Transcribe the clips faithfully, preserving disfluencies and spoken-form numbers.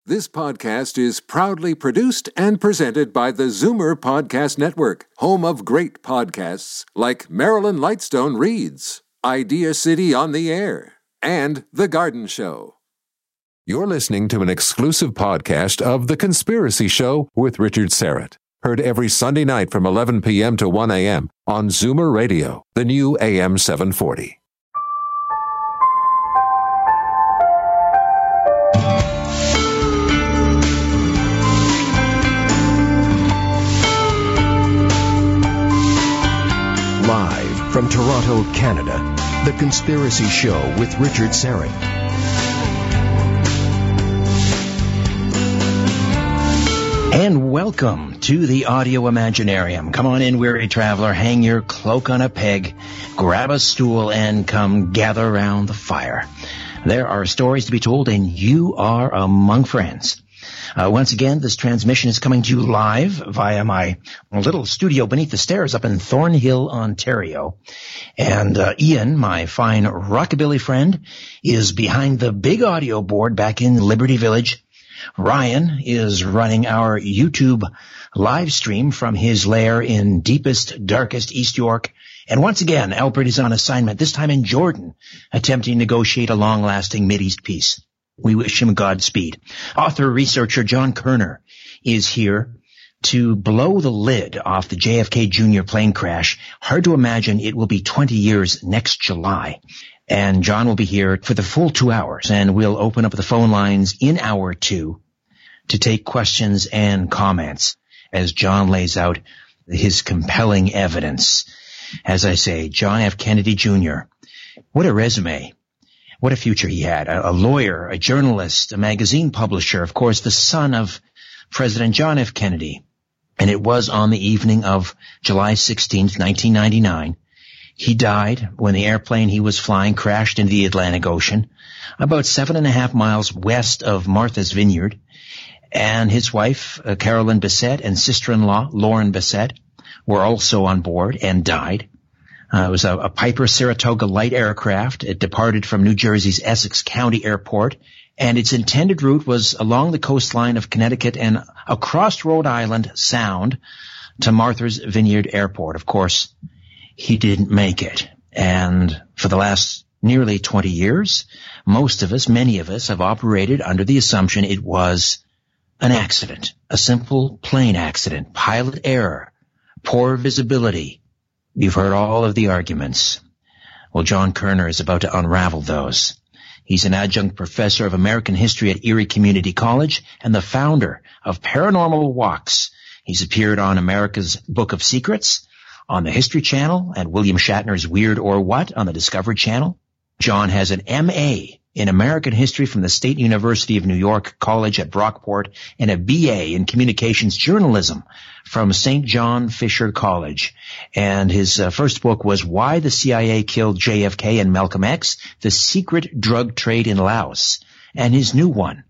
This podcast is proudly produced and presented by the Zoomer Podcast Network, home of great podcasts like Marilyn Lightstone Reads, Idea City on the Air, and The Garden Show. You're listening to an exclusive podcast of The Conspiracy Show with Richard Syrett. Heard every Sunday night from eleven p.m. to one a.m. on Zoomer Radio, the new A M seven forty. Live from Toronto, Canada, The Conspiracy Show with Richard Syrett. And welcome to the Audio Imaginarium. Come on in, weary traveler, hang your cloak on a peg, grab a stool, and come gather around the fire. There are stories to be told, and you are among friends. Uh, once again, this transmission is coming to you live via my little studio beneath the stairs up in Thornhill, Ontario. And uh, Ian, my fine rockabilly friend, is behind the big audio board back in Liberty Village. Ryan is running our YouTube live stream from his lair in deepest, darkest East York. And once again, Albert is on assignment, this time in Jordan, attempting to negotiate a long-lasting Mideast peace. We wish him Godspeed. Author-researcher John Kerner is here to blow the lid off the J F K Junior plane crash. Hard to imagine it will be twenty years next July. And John will be here for the full two hours, and we'll open up the phone lines in hour two to take questions and comments as John lays out his compelling evidence. As I say, John F. Kennedy Junior, what a resume. What a future he had. A, a lawyer, a journalist, a magazine publisher, of course, the son of President John F. Kennedy. And it was on the evening of July sixteenth, nineteen ninety-nine. He died when the airplane he was flying crashed into the Atlantic Ocean, about seven and a half miles west of Martha's Vineyard. And his wife, uh, Carolyn Bessette, and sister-in-law, Lauren Bessette, were also on board and died. Uh, it was a, a Piper Saratoga light aircraft. It departed from New Jersey's Essex County Airport, and its intended route was along the coastline of Connecticut and across Rhode Island Sound to Martha's Vineyard Airport. Of course, he didn't make it. And for the last nearly twenty years, most of us, many of us, have operated under the assumption it was an accident, a simple plane accident, pilot error, poor visibility. You've heard all of the arguments. Well, John Kerner is about to unravel those. He's an adjunct professor of American history at Erie Community College and the founder of Paranormal Walks. He's appeared on America's Book of Secrets, on the History Channel, and William Shatner's Weird or What on the Discovery Channel. John has an M A in American history from the State University of New York College at Brockport and a B A in communications journalism from Saint John Fisher College. And his uh, first book was Why the C I A Killed J F K and Malcolm X, The Secret Drug Trade in Laos. And his new one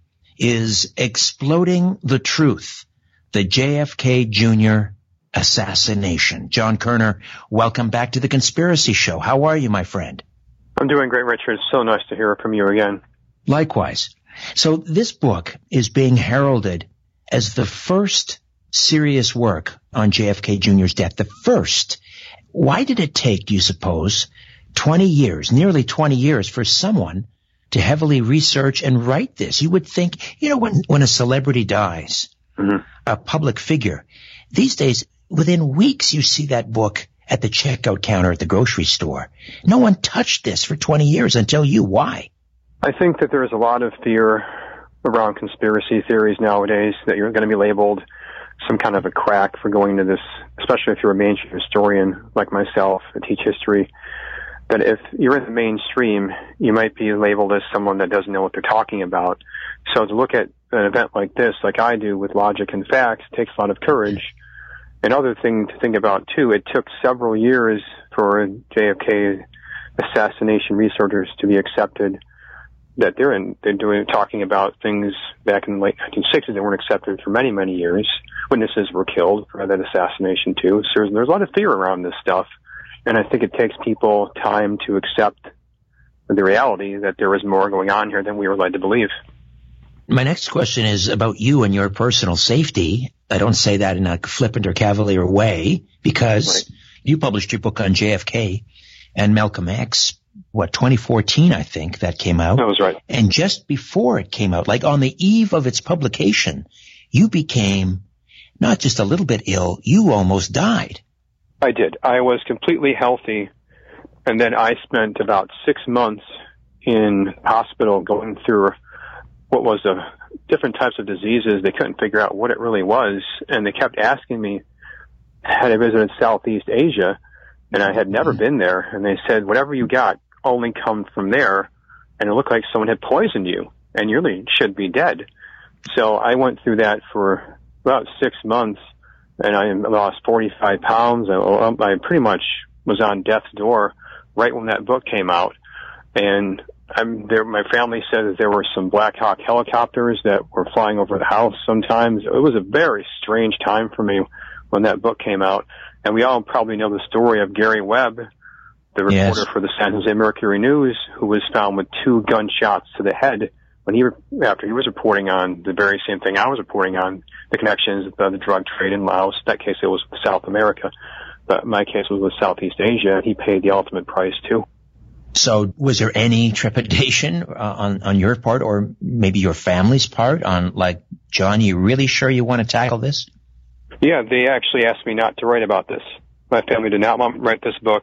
is Exploding the Truth, the J F K Junior Assassination. John Kerner, welcome back to The Conspiracy Show. How are you, my friend? I'm doing great, Richard. It's so nice to hear from you again. Likewise. So this book is being heralded as the first serious work on J F K Junior's death. The first. Why did it take, do you suppose, twenty years, nearly twenty years, for someone to heavily research and write this? You would think, you know, when, when a celebrity dies, mm-hmm. a public figure, these days, within weeks, you see that book at the checkout counter at the grocery store. No one touched this for twenty years until you. Why? I think that there's a lot of fear around conspiracy theories nowadays that you're going to be labeled some kind of a crack for going into this, especially if you're a mainstream historian like myself, I teach history, that if you're in the mainstream, you might be labeled as someone that doesn't know what they're talking about. So to look at an event like this, like I do with logic and facts, takes a lot of courage. Another thing to think about, too, it took several years for J F K assassination researchers to be accepted that they're in, they're doing, talking about things back in the late nineteen sixties that weren't accepted for many, many years. Witnesses were killed for that assassination, too. So there's, there's a lot of fear around this stuff. And I think it takes people time to accept the reality that there is more going on here than we were led to believe. My next question is about you and your personal safety. I don't say that in a flippant or cavalier way, because right. you published your book on J F K and Malcolm X, what, twenty fourteen, I think, that came out. That was right. And just before it came out, like on the eve of its publication, you became not just a little bit ill, you almost died. I did. I was completely healthy, and then I spent about six months in hospital going through what was a different types of diseases. They couldn't figure out what it really was, and they kept asking me, had I visited Southeast Asia, and I had never been there, and they said, whatever you got only come from there, and it looked like someone had poisoned you, and you really should be dead. So I went through that for about six months, and I lost forty-five pounds. I, I pretty much was on death's door right when that book came out, and I'm there. My family said that there were some Black Hawk helicopters that were flying over the house sometimes. It was a very strange time for me when that book came out. And we all probably know the story of Gary Webb, the reporter yes. for the San Jose Mercury News, who was found with two gunshots to the head when he, after he was reporting on the very same thing I was reporting on, the connections of the drug trade in Laos. In that case, it was with South America. But my case was with Southeast Asia. He paid the ultimate price, too. So was there any trepidation uh, on, on your part, or maybe your family's part, on like, John, you really sure you want to tackle this? Yeah, they actually asked me not to write about this. My family did not want me to write this book.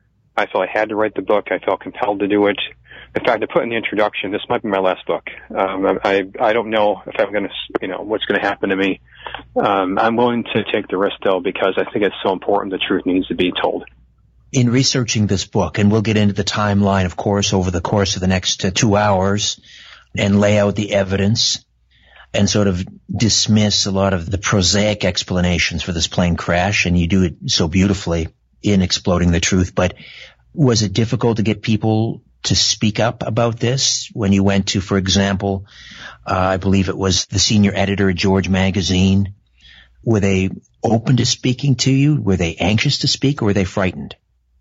I felt I had to write the book. I felt compelled to do it. In fact, I put in the introduction, this might be my last book. Um, I I don't know if I'm going to, you know, what's going to happen to me. Um, I'm willing to take the risk, though, because I think it's so important the truth needs to be told. In researching this book, and we'll get into the timeline, of course, over the course of the next uh, two hours, and lay out the evidence and sort of dismiss a lot of the prosaic explanations for this plane crash, and you do it so beautifully in Exploding the Truth. But was it difficult to get people to speak up about this when you went to, for example, uh, I believe it was the senior editor at George Magazine? Were they open to speaking to you? Were they anxious to speak, or were they frightened?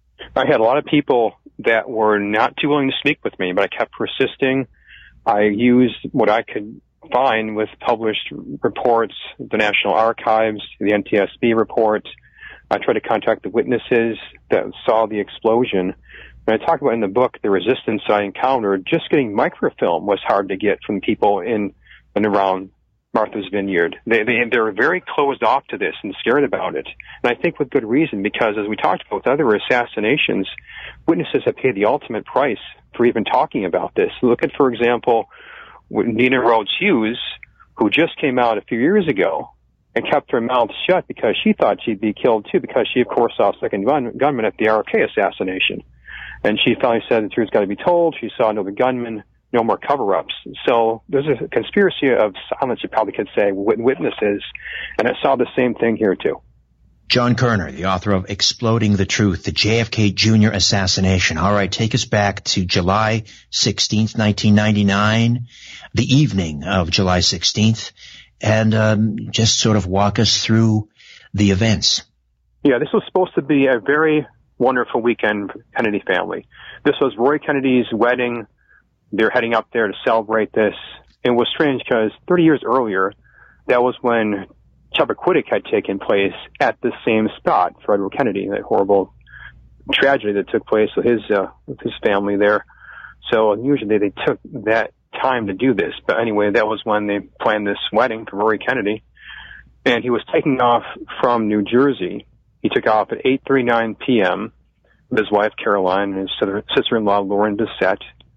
I had a lot of people that were not too willing to speak with me, but I kept persisting. I used what I could find with published reports, the National Archives, the N T S B report. I tried to contact the witnesses that saw the explosion. And I talk about in the book the resistance I encountered. Just getting microfilm was hard to get from people in and around Martha's Vineyard. They, they, they were very closed off to this and scared about it. And I think with good reason, because as we talked about with other assassinations, witnesses have paid the ultimate price for even talking about this. Look at, for example, Nina Rhodes Hughes, who just came out a few years ago and kept her mouth shut because she thought she'd be killed too, because she, of course, saw a second gun, gunman at the R F K assassination. And she finally said the truth's got to be told. She saw another gunman. No more cover-ups. So there's a conspiracy of silence, you probably could say, with witnesses, and I saw the same thing here, too. John Kerner, the author of Exploding the Truth, the J F K Junior assassination. All right, take us back to July sixteenth, nineteen ninety-nine, the evening of July sixteenth, and um, just sort of walk us through the events. Yeah, this was supposed to be a very wonderful weekend for the Kennedy family. This was Roy Kennedy's wedding. They're heading up there to celebrate this. It was strange because thirty years earlier, that was when Chappaquiddick had taken place at the same spot for Edward Kennedy, that horrible tragedy that took place with his, uh, with his family there. So usually they took that time to do this. But anyway, that was when they planned this wedding for Roy Kennedy. And he was taking off from New Jersey. He took off at eight thirty-nine p.m. with his wife, Caroline, and his sister-in-law, Lauren Bissett.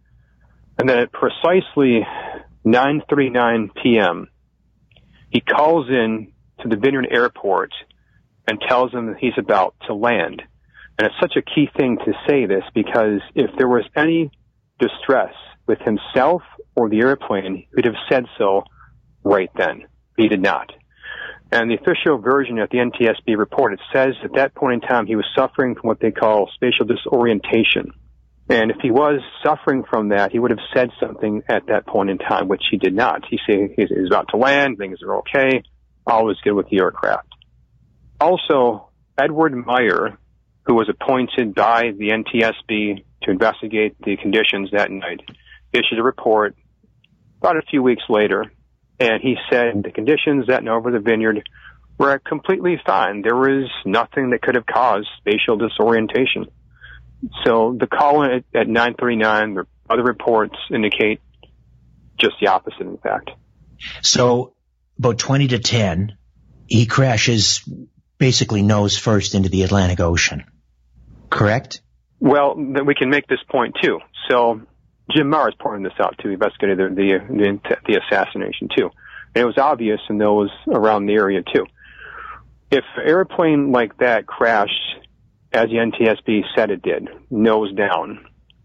And then at precisely nine thirty-nine p.m., he calls in to the Vineyard Airport and tells them that he's about to land. And it's such a key thing to say this, because if there was any distress with himself or the airplane, he would have said so right then. He did not. And the official version of the N T S B report, it says at that point in time he was suffering from what they call spatial disorientation. And if he was suffering from that, he would have said something at that point in time, which he did not. He said he's about to land, things are okay, all is good with the aircraft. Also, Edward Meyer, who was appointed by the N T S B to investigate the conditions that night, issued a report about a few weeks later And he said the conditions that night over the vineyard were completely fine. There was nothing that could have caused spatial disorientation. So the call at, at nine thirty-nine, the other reports indicate just the opposite, in fact. So about twenty to ten, he crashes basically nose first into the Atlantic Ocean, correct? Well, then we can make this point, too. So Jim Mars pointed this out, too. He investigated the, the, the assassination, too. And it was obvious in those around the area, too. If an airplane like that crashed, as the N T S B said it did, nose down,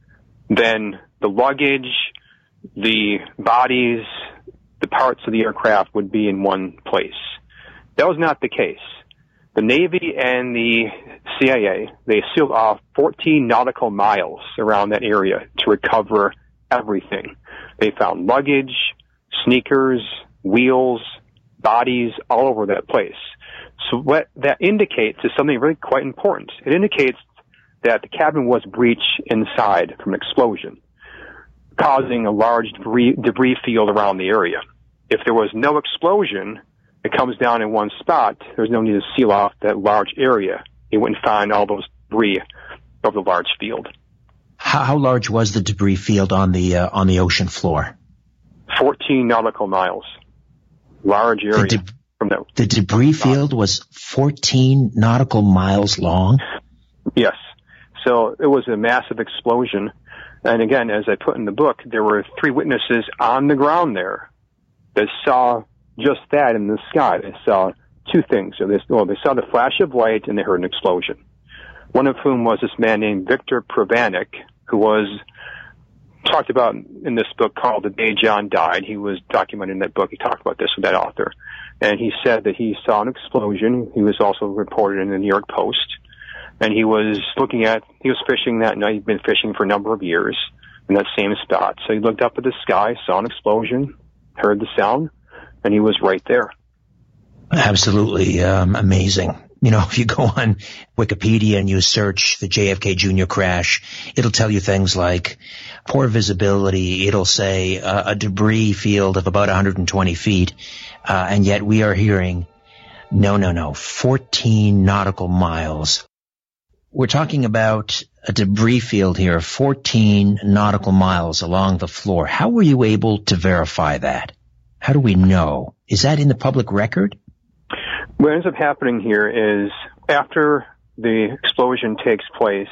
then the luggage, the bodies, the parts of the aircraft would be in one place. That was not the case. The Navy and the C I A, they sealed off fourteen nautical miles around that area to recover everything. They found luggage, sneakers, wheels, bodies all over that place. So what that indicates is something really quite important. It indicates that the cabin was breached inside from an explosion, causing a large debris, debris field around the area. If there was no explosion, it comes down in one spot, there's no need to seal off that large area. You wouldn't find all those debris over the large field. How, how large was the debris field on the uh, on the ocean floor? fourteen nautical miles. Large area. The, de- from the, the debris field was fourteen nautical miles long? Yes. So it was a massive explosion. And again, as I put in the book, there were three witnesses on the ground there that saw just that in the sky. They saw two things. So they, well, they saw the flash of light and they heard an explosion. One of whom was this man named Victor Provanec, who was talked about in this book called The Day John Died. He was documented in that book. He talked about this with that author. And he said that he saw an explosion. He was also reported in the New York Post. And he was looking at, he was fishing that night. He'd been fishing for a number of years in that same spot. So he looked up at the sky, saw an explosion, heard the sound, and he was right there. Absolutely um, amazing. You know, if you go on Wikipedia and you search the J F K Junior crash, it'll tell you things like poor visibility. It'll say uh, a debris field of about one hundred twenty feet. Uh, and yet we are hearing, no, no, no, fourteen nautical miles. We're talking about a debris field here of fourteen nautical miles along the floor. How were you able to verify that? How do we know? Is that in the public record? What ends up happening here is after the explosion takes place,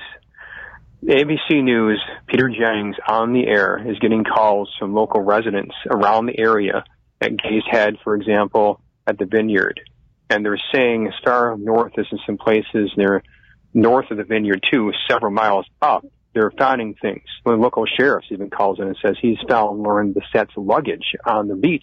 A B C News, Peter Jennings on the air is getting calls from local residents around the area at Gaze Head, for example, at the Vineyard. And they're saying as far north as in some places near north of the Vineyard too, several miles up, they're finding things. The local sheriff even calls in and says he's found learned the sets of luggage on the beach.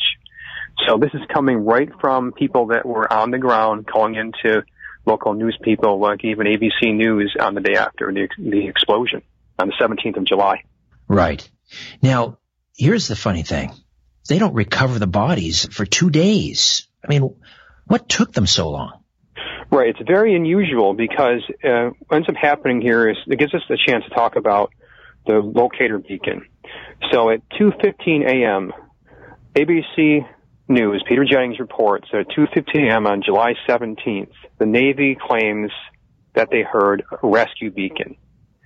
So this is coming right from people that were on the ground calling into local news people, like even A B C News on the day after the, the explosion on the seventeenth of July. Right. Now, here's the funny thing. They don't recover the bodies for two days. I mean, what took them so long? Right. It's very unusual because uh, what ends up happening here is it gives us the chance to talk about the locator beacon. So at two fifteen a.m., A B C News, Peter Jennings reports that at two fifteen a.m. on July seventeenth, the Navy claims that they heard a rescue beacon.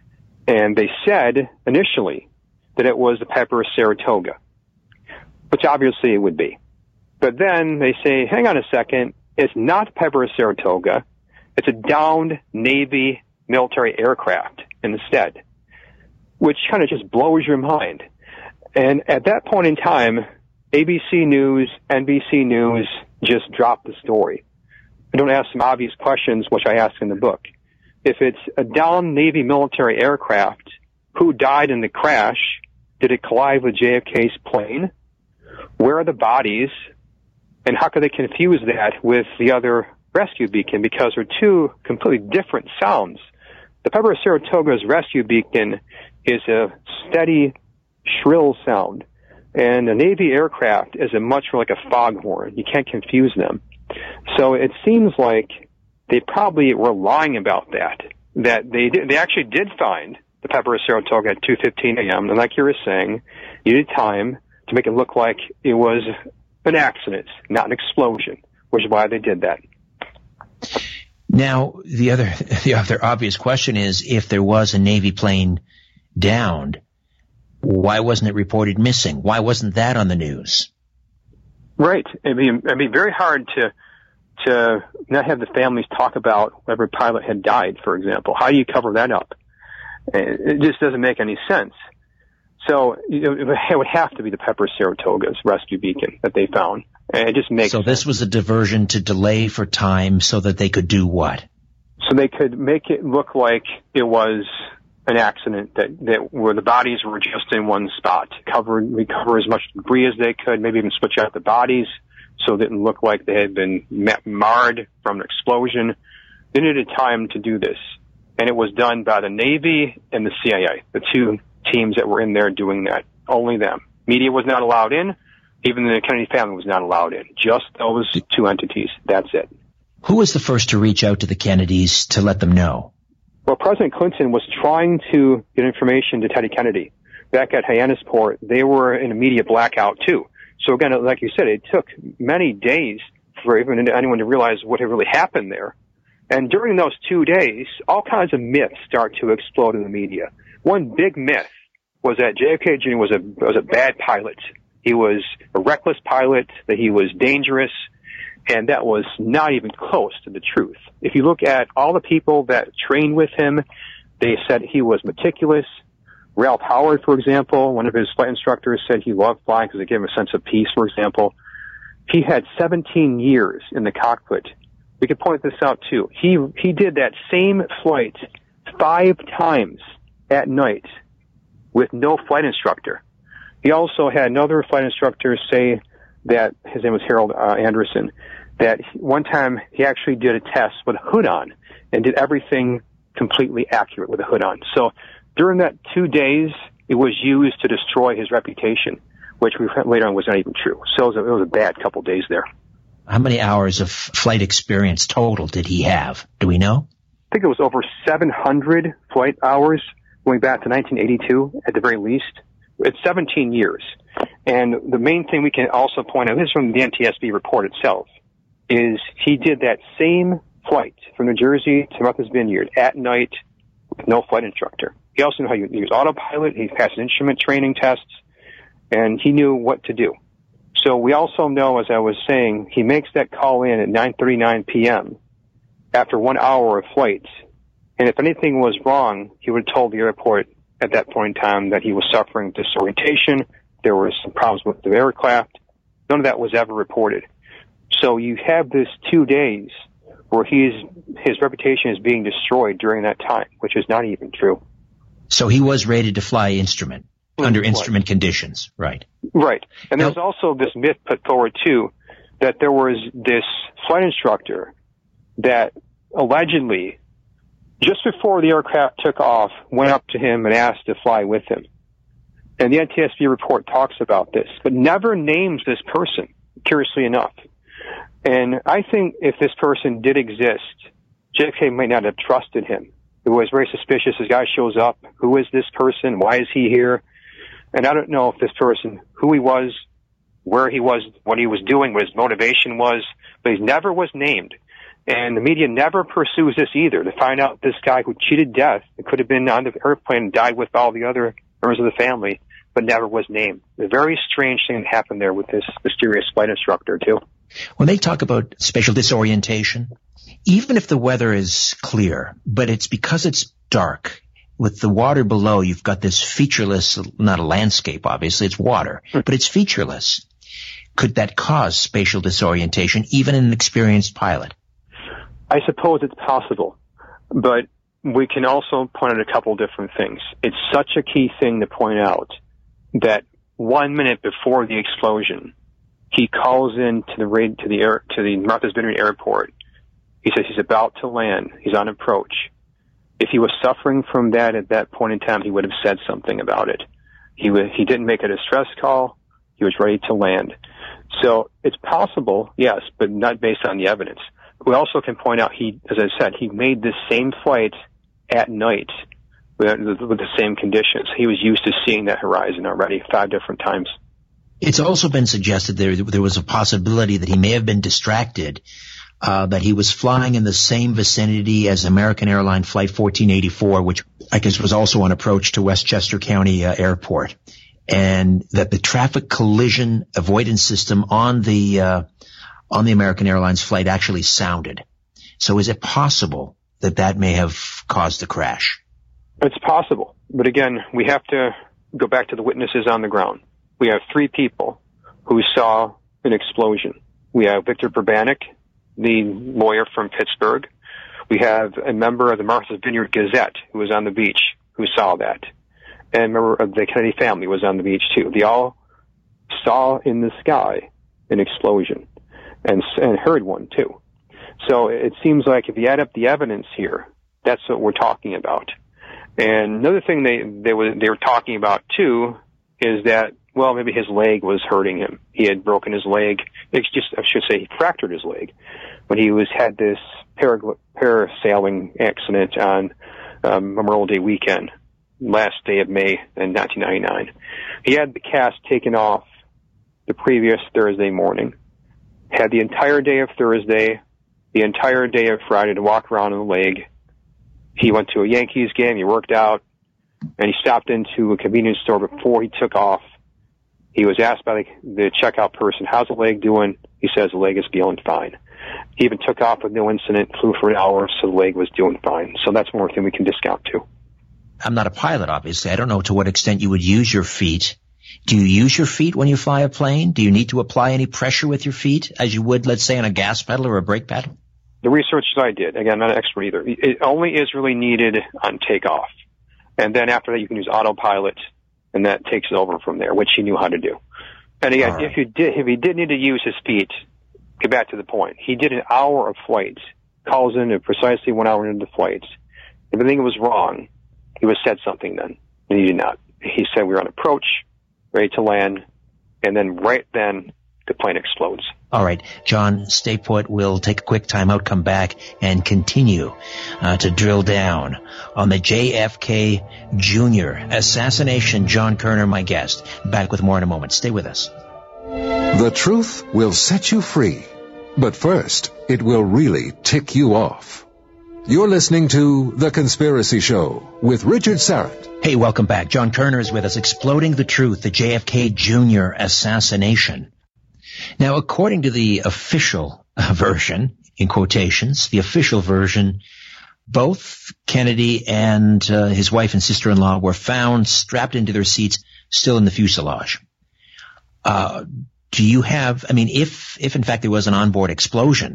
And they said initially that it was the Piper Saratoga, which obviously it would be. But then they say, hang on a second, it's not Piper Saratoga, it's a downed Navy military aircraft instead, which kind of just blows your mind. And at that point in time, A B C News, N B C News just dropped the story. I don't ask some obvious questions, which I ask in the book. If it's a downed Navy military aircraft, who died in the crash? Did it collide with J F K's plane? Where are the bodies? And how could they confuse that with the other rescue beacon? Because they're two completely different sounds. The Piper Saratoga's rescue beacon is a steady, shrill sound. And a Navy aircraft is a much more like a foghorn. You can't confuse them. So it seems like they probably were lying about that, that they did, they actually did find the Piper Saratoga at two fifteen a.m. And like you were saying, you needed time to make it look like it was an accident, not an explosion, which is why they did that. Now, the other the other obvious question is, if there was a Navy plane downed, why wasn't it reported missing? Why wasn't that on the news? Right. It'd be, it'd be very hard to to not have the families talk about whatever pilot had died, for example. How do you cover that up? It just doesn't make any sense. So you know, it would have to be the Pepper Saratoga's rescue beacon that they found. And it just makes So this sense. was a diversion to delay for time so that they could do what? So they could make it look like it was an accident, that, that where the bodies were just in one spot. Cover, recover as much debris as they could, maybe even switch out the bodies so it didn't look like they had been marred from an explosion. They needed time to do this. And it was done by the Navy and the C I A, the two teams that were in there doing that. Only them. Media was not allowed in. Even the Kennedy family was not allowed in. Just those two entities. That's it. Who was the first to reach out to the Kennedys to let them know? Well, President Clinton was trying to get information to Teddy Kennedy. Back at Hyannisport, they were in a media blackout, too. So, again, like you said, it took many days for even anyone to realize what had really happened there. And during those two days, all kinds of myths start to explode in the media. One big myth was that J F K Junior was a was a bad pilot. He was a reckless pilot, that he was dangerous, and that was not even close to the truth. If you look at all the people that trained with him, they said he was meticulous. Ralph Howard, for example, one of his flight instructors, said he loved flying because it gave him a sense of peace, for example. He had seventeen years in the cockpit. We could point this out, too. He he did that same flight five times at night with no flight instructor. He also had another flight instructor say that, his name was Harold uh, Anderson, that one time he actually did a test with a hood on and did everything completely accurate with a hood on. So during that two days, it was used to destroy his reputation, which we later on was not even true. So it was a, it was a bad couple days there. How many hours of flight experience total did he have? Do we know? I think it was over seven hundred flight hours going back to nineteen eighty-two at the very least. It's seventeen years. And the main thing we can also point out, this is from the N T S B report itself, is he did that same flight from New Jersey to Martha's Vineyard at night with no flight instructor. He also knew how to use autopilot. He passed instrument training tests, and he knew what to do. So we also know, as I was saying, he makes that call in at nine thirty-nine p.m. after one hour of flight. And if anything was wrong, he would have told the airport at that point in time that he was suffering disorientation. There were some problems with the aircraft. None of that was ever reported. So you have this two days where he's, his reputation is being destroyed during that time, which is not even true. So he was rated to fly instrument, Mm, under right. instrument conditions, right? Right. And Now- there's also this myth put forward, too, that there was this flight instructor that allegedly, just before the aircraft took off, went up to him and asked to fly with him. And the N T S B report talks about this, but never names this person, curiously enough. And I think if this person did exist, J F K might not have trusted him. It was very suspicious. This guy shows up. Who is this person? Why is he here? And I don't know if this person, who he was, where he was, what he was doing, what his motivation was, but he never was named. And the media never pursues this either, to find out this guy who cheated death, it could have been on the airplane and died with all the other members of the family, but never was named. A very strange thing happened there with this mysterious flight instructor, too. When they talk about spatial disorientation, even if the weather is clear, but it's because it's dark, with the water below, you've got this featureless, not a landscape, obviously, it's water, but it's featureless. Could that cause spatial disorientation, even in an experienced pilot? I suppose it's possible, but we can also point out a couple different things. It's such a key thing to point out that one minute before the explosion, he calls in to the raid, to the air, to the Martha's Vineyard airport. He says he's about to land. He's on approach. If he was suffering from that at that point in time, he would have said something about it. He w- he didn't make a distress call. He was ready to land. So it's possible, yes, but not based on the evidence. We also can point out he, as I said, he made this same flight at night with, with the same conditions. He was used to seeing that horizon already five different times. It's also been suggested there there was a possibility that he may have been distracted, uh, that he was flying in the same vicinity as American Airlines Flight fourteen eighty-four, which I guess was also on approach to Westchester County uh, Airport, and that the traffic collision avoidance system on the uh, on the American Airlines flight actually sounded. So is it possible that that may have caused the crash? It's possible. But again, we have to go back to the witnesses on the ground. We have three people who saw an explosion. We have Victor Burbanek, the lawyer from Pittsburgh. We have a member of the Martha's Vineyard Gazette who was on the beach who saw that. And a member of the Kennedy family was on the beach too. They all saw in the sky an explosion and, and heard one too. So it seems like if you add up the evidence here, that's what we're talking about. And another thing they they were they were talking about too is that, well, maybe his leg was hurting him. He had broken his leg. It's just I should say he fractured his leg when he was had this parag- parasailing accident on um, Memorial Day weekend, last day of May in nineteen ninety-nine. He had the cast taken off the previous Thursday morning. Had the entire day of Thursday, the entire day of Friday to walk around on the leg. He went to a Yankees game, he worked out, and he stopped into a convenience store before he took off. He was asked by the, the checkout person, how's the leg doing? He says the leg is feeling fine. He even took off with no incident, flew for an hour, so the leg was doing fine. So that's one thing we can discount too. I'm not a pilot, obviously. I don't know to what extent you would use your feet. Do you use your feet when you fly a plane? Do you need to apply any pressure with your feet as you would, let's say, on a gas pedal or a brake pedal? The research that I did, again, I'm not an expert either, it only is really needed on takeoff. And then after that, you can use autopilot, and that takes it over from there, which he knew how to do. And again, right. if you did, if he did need to use his feet, get back to the point. He did an hour of flight, calls in at precisely one hour into the flight. If anything was wrong, he would have said something then, and he did not. He said we were on approach, ready to land, and then right then, the plane explodes. All right, John, stay put. We'll take a quick time out, come back, and continue uh, to drill down on the J F K Junior assassination. John Kerner, my guest. Back with more in a moment. Stay with us. The truth will set you free, but first, it will really tick you off. You're listening to The Conspiracy Show with Richard Syrett. Hey, welcome back. John Kerner is with us, exploding the truth, the J F K Junior assassination. Now, according to the official version, in quotations, the official version, both Kennedy and uh, his wife and sister-in-law were found strapped into their seats, still in the fuselage. Uh, do you have, I mean, if, if in fact there was an onboard explosion,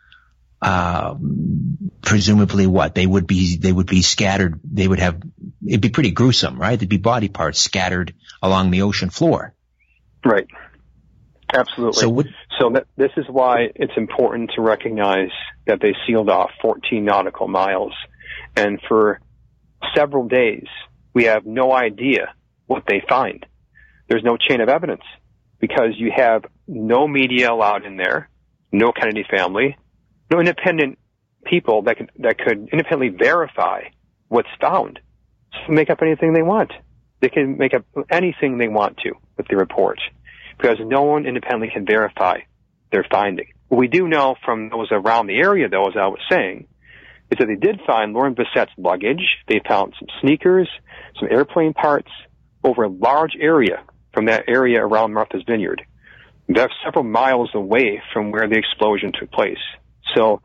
uh, presumably what? They would be, they would be scattered, they would have, it'd be pretty gruesome, right? There'd be body parts scattered along the ocean floor. Right. Absolutely. So, what, so that, this is why it's important to recognize that they sealed off fourteen nautical miles. And for several days, we have no idea what they find. There's no chain of evidence because you have no media allowed in there, no Kennedy family, no independent people that could, that could independently verify what's found. So make up anything they want. They can make up anything they want to with the report, because no one independently can verify their finding. What we do know from those around the area, though, as I was saying, is that they did find Lauren Bessette's luggage. They found some sneakers, some airplane parts over a large area from that area around Martha's Vineyard. That's several miles away from where the explosion took place. So,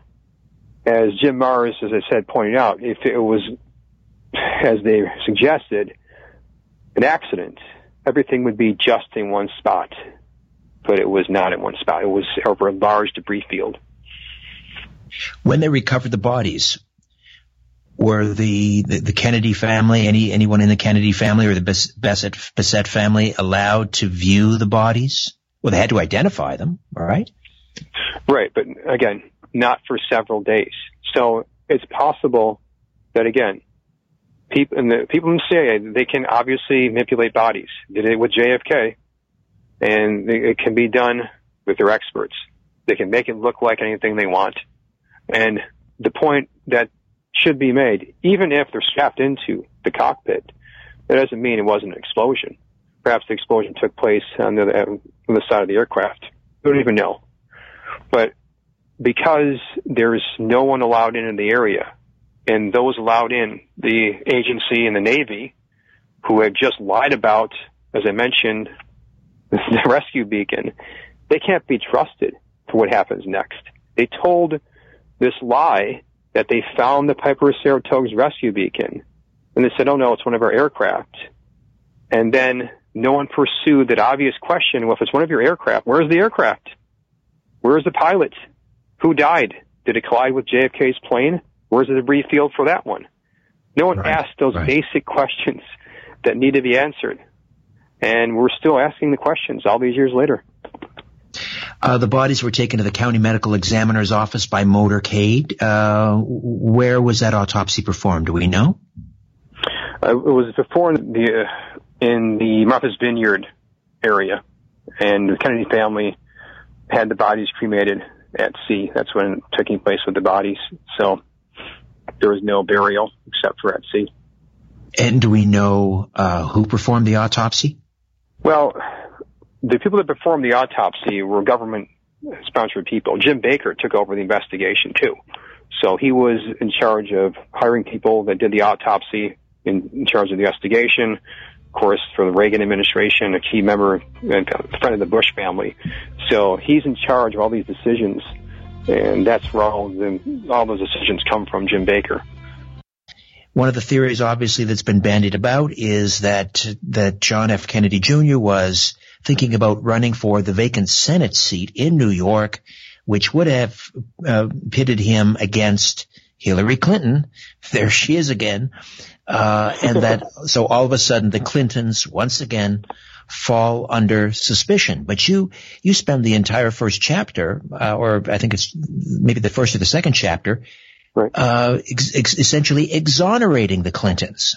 as Jim Mars, as I said, pointed out, if it was, as they suggested, an accident, everything would be just in one spot, but it was not in one spot. It was over a large debris field. When they recovered the bodies, were the, the, the Kennedy family, any anyone in the Kennedy family or the Bessette, Bessette family allowed to view the bodies? Well, they had to identify them, all right? Right, but again, not for several days. So it's possible that, again, people in the people in the C I A, they can obviously manipulate bodies. Did it with J F K, and it can be done with their experts. They can make it look like anything they want. And the point that should be made, even if they're strapped into the cockpit, that doesn't mean it wasn't an explosion. perhaps the explosion took place on the, on the side of the aircraft. We don't even know. But because there's no one allowed in in the area, and those allowed in, the agency and the Navy, who had just lied about, as I mentioned, the rescue beacon, they can't be trusted for what happens next. They told this lie that they found the Piper Saratoga's rescue beacon, and they said, oh no, it's one of our aircraft. And then no one pursued that obvious question, well, if it's one of your aircraft, where's the aircraft? Where's the pilot? Who died? Did it collide with J F K's plane? Where's the debris field for that one? No one right, asked those right. basic questions that need to be answered. And we're still asking the questions all these years later. Uh, the bodies were taken to the county medical examiner's office by motorcade. Uh, where was that autopsy performed? Do we know? Uh, it was performed the, uh, in the Martha's Vineyard area, and the Kennedy family had the bodies cremated at sea. That's when it took place with the bodies. So there was no burial except for at sea. And do we know uh, who performed the autopsy? Well, the people that performed the autopsy were government-sponsored people. Jim Baker took over the investigation, too. So he was in charge of hiring people that did the autopsy, in, in charge of the investigation. Of course, for the Reagan administration, a key member and a friend of the Bush family. So he's in charge of all these decisions, and that's where all, the, all those decisions come from, Jim Baker. One of the theories, obviously, that's been bandied about is that that John F. Kennedy Junior was thinking about running for the vacant Senate seat in New York, which would have uh, pitted him against Hillary Clinton. There she is again. Uh, and that, so all of a sudden the Clintons once again fall under suspicion. But you, you spend the entire first chapter, uh, or I think it's maybe the first or the second chapter, right. uh, ex- ex- essentially exonerating the Clintons.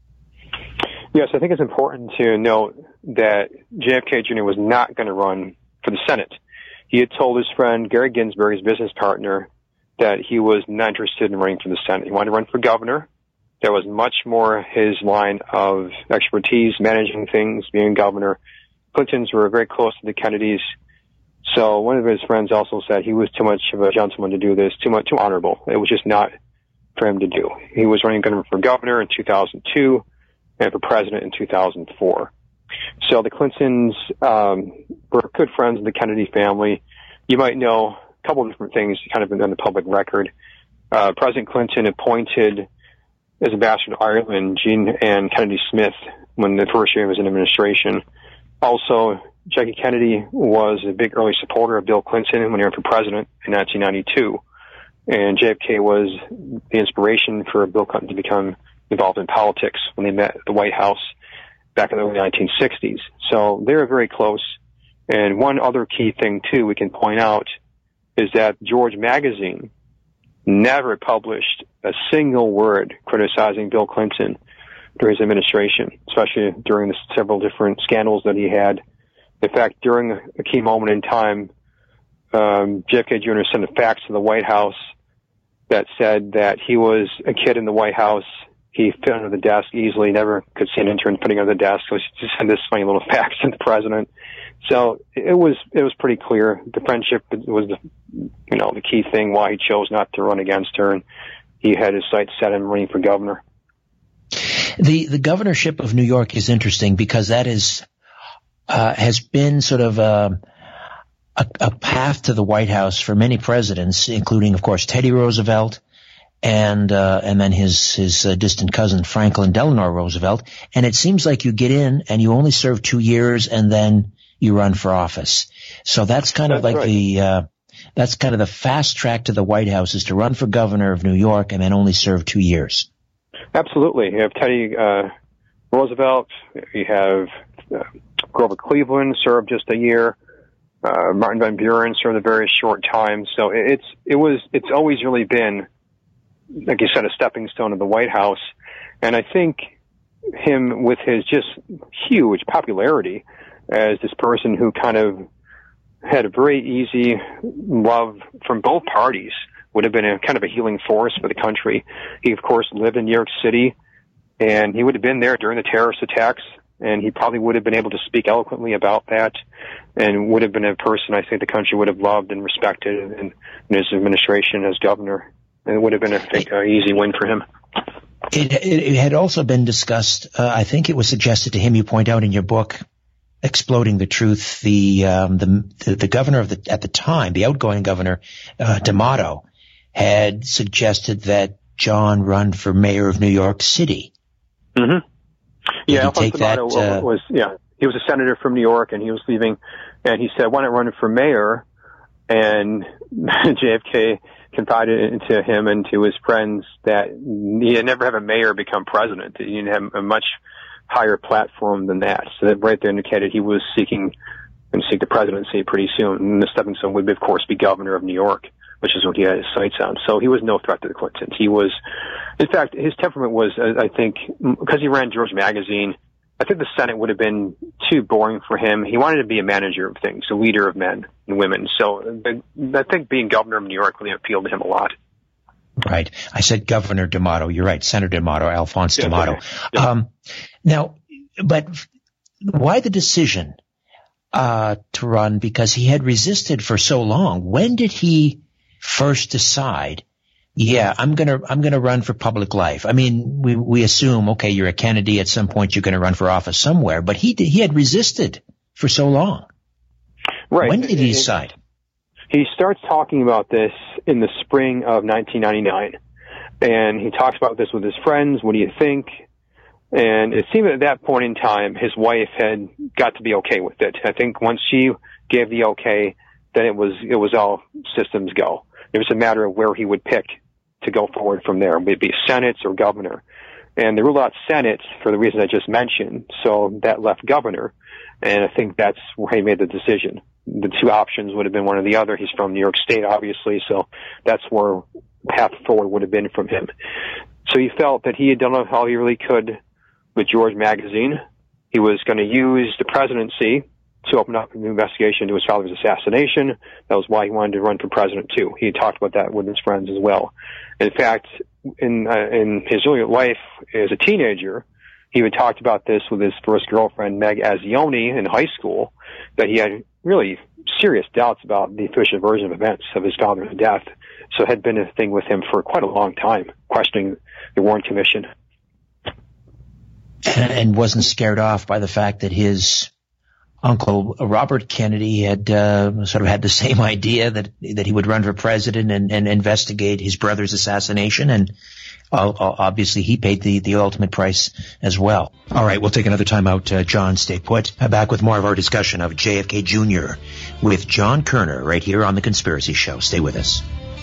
Yes, I think it's important to note that J F K Junior was not going to run for the Senate. He had told his friend Gary Ginsberg, his business partner, that he was not interested in running for the Senate. He wanted to run for governor. That was much more his line of expertise, managing things, being governor. Clintons were very close to the Kennedys. So one of his friends also said he was too much of a gentleman to do this, too much, too honorable. It was just not for him to do. He was running for governor in two thousand two and for president in two thousand four. So the Clintons um, were good friends of the Kennedy family. You might know a couple of different things kind of on the public record. Uh, President Clinton appointed as ambassador to Ireland Jean Ann Kennedy Smith when the first year was in administration. Also, Jackie Kennedy was a big early supporter of Bill Clinton when he ran for president in nineteen ninety-two. And J F K was the inspiration for Bill Clinton to become involved in politics when they met at the White House back in the early nineteen sixties. So they were very close. And one other key thing, too, we can point out is that George Magazine never published a single word criticizing Bill Clinton during his administration, especially during the several different scandals that he had. In fact, during a key moment in time, um, J F K Junior sent a fax to the White House that said that he was a kid in the White House. He fit under the desk easily, never could see an intern fitting under the desk, so he just sent this funny little fax to the president. So it was it was pretty clear. The friendship was the you know the key thing why he chose not to run against her, and he had his sights set on running for governor. The the governorship of New York is interesting because that is uh, has been sort of a, a a path to the White House for many presidents, including, of course, Teddy Roosevelt and uh, and then his his uh, distant cousin Franklin Delano Roosevelt. And it seems like you get in and you only serve two years and then you run for office. So that's kind of that's like right. the uh, that's kind of the fast track to the White House, is to run for governor of New York and then only serve two years. Absolutely. You have Teddy uh, Roosevelt. You have uh, Grover Cleveland served just a year. Uh, Martin Van Buren served a very short time. So it's it was it's always really been, like you said, a stepping stone to the White House. And I think him, with his just huge popularity as this person who kind of had a very easy love from both parties, would have been a kind of a healing force for the country. He, of course, lived in New York City, and he would have been there during the terrorist attacks and he probably would have been able to speak eloquently about that, and would have been a person I think the country would have loved and respected in, in his administration as governor. And it would have been, I think, an easy win for him. It, it, it had also been discussed, uh, I think it was suggested to him, you point out in your book, Exploding the Truth, the um, the, the the governor of the at the time, the outgoing governor, uh, D'Amato, had suggested that John run for mayor of New York City. Mm-hmm. Yeah, Alphonse D'Amato that, uh, was yeah he was a senator from New York, and he was leaving, and he said, "Why not run for mayor?" And J F K confided into him and to his friends that he had never have a mayor become president. He didn't have a much higher platform than that. So that right there indicated he was seeking and seek the presidency pretty soon. And the stepping stone would, of course, be governor of New York, which is what he had his sights on. So he was no threat to the Clintons. He was, in fact, his temperament was, I think, because he ran George Magazine, I think the Senate would have been too boring for him. He wanted to be a manager of things, a leader of men and women. So I think being governor of New York really appealed to him a lot. Right. I said Governor D'Amato. You're right. Senator D'Amato, Alphonse Yeah, D'Amato. okay. Yeah. Um, now, but why the decision uh, to run? Because he had resisted for so long. When did he first decide, yeah, I'm going to, I'm going to run for public life? I mean, we, we assume, okay, you're a Kennedy. At some point, you're going to run for office somewhere, but he did, he had resisted for so long. Right. When did he decide? He starts talking about this in the spring of nineteen ninety-nine, and he talks about this with his friends. What do you think? And it seemed at that point in time, his wife had got to be okay with it. I think once she gave the okay, then it was it was all systems go. It was a matter of where he would pick to go forward from there. Would it be Senate or governor? And they ruled out Senate for the reasons I just mentioned, so that left governor. And I think that's where he made the decision. The two options would have been one or the other. He's from New York State, obviously, so that's where the path forward would have been from him. So he felt that he had done all he really could with George Magazine. He was going to use the presidency to open up a new investigation into his father's assassination. That was why he wanted to run for president, too. He talked about that with his friends as well. In fact, in, uh, in his early life as a teenager, he had talked about this with his first girlfriend, Meg Azzioni, in high school, that he had really serious doubts about the official version of events of his father's death. So it had been a thing with him for quite a long time, questioning the Warren Commission. And, and wasn't scared off by the fact that his uncle Robert Kennedy had uh, sort of had the same idea that that he would run for president and, and investigate his brother's assassination, and uh, obviously he paid the, the ultimate price as well. All right, we'll take another time out. Uh, John, stay put. Back with more of our discussion of J F K Junior with John Kerner right here on The Conspiracy Show. Stay with us.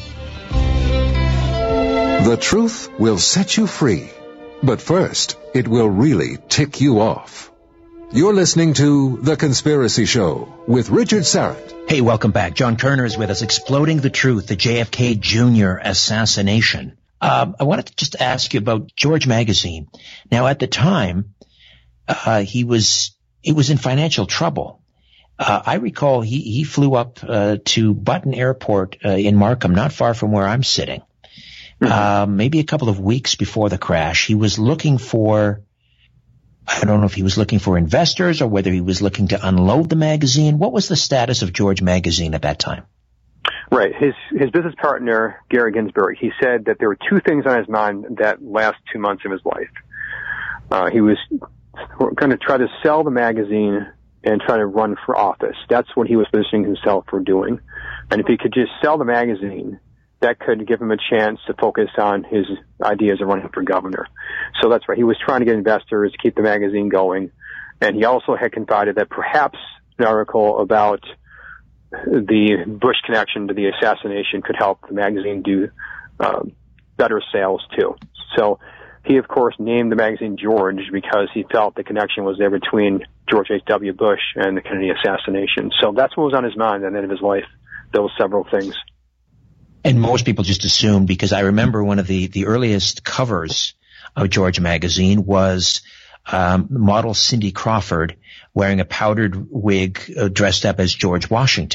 The truth will set you free, but first, it will really tick you off. You're listening to The Conspiracy Show with Richard Syrett. Hey, welcome back. John Kerner is with us, Exploding the Truth, the J F K Junior assassination. Um, I wanted to just ask you about George Magazine. Now, at the time, uh, he was he was in financial trouble. Uh, I recall he, he flew up uh, to Button Airport uh, in Markham, not far from where I'm sitting, mm-hmm. uh, maybe a couple of weeks before the crash. He was looking for, I don't know if he was looking for investors or whether he was looking to unload the magazine. What was the status of George Magazine at that time? Right. His his business partner, Gary Ginsberg, he said that there were two things on his mind that last two months of his life. Uh, he was going to try to sell the magazine and try to run for office. That's what he was positioning himself for doing. And if he could just sell the magazine, that could give him a chance to focus on his ideas of running for governor. So that's right. He was trying to get investors to keep the magazine going. And he also had confided that perhaps an article about the Bush connection to the assassination could help the magazine do uh, better sales too. So he, of course, named the magazine George because he felt the connection was there between George H W. Bush and the Kennedy assassination. So that's what was on his mind at the end of his life, those several things. And most people just assumed, because I remember one of the, the earliest covers of George Magazine was um, model Cindy Crawford wearing a powdered wig uh, dressed up as George Washington.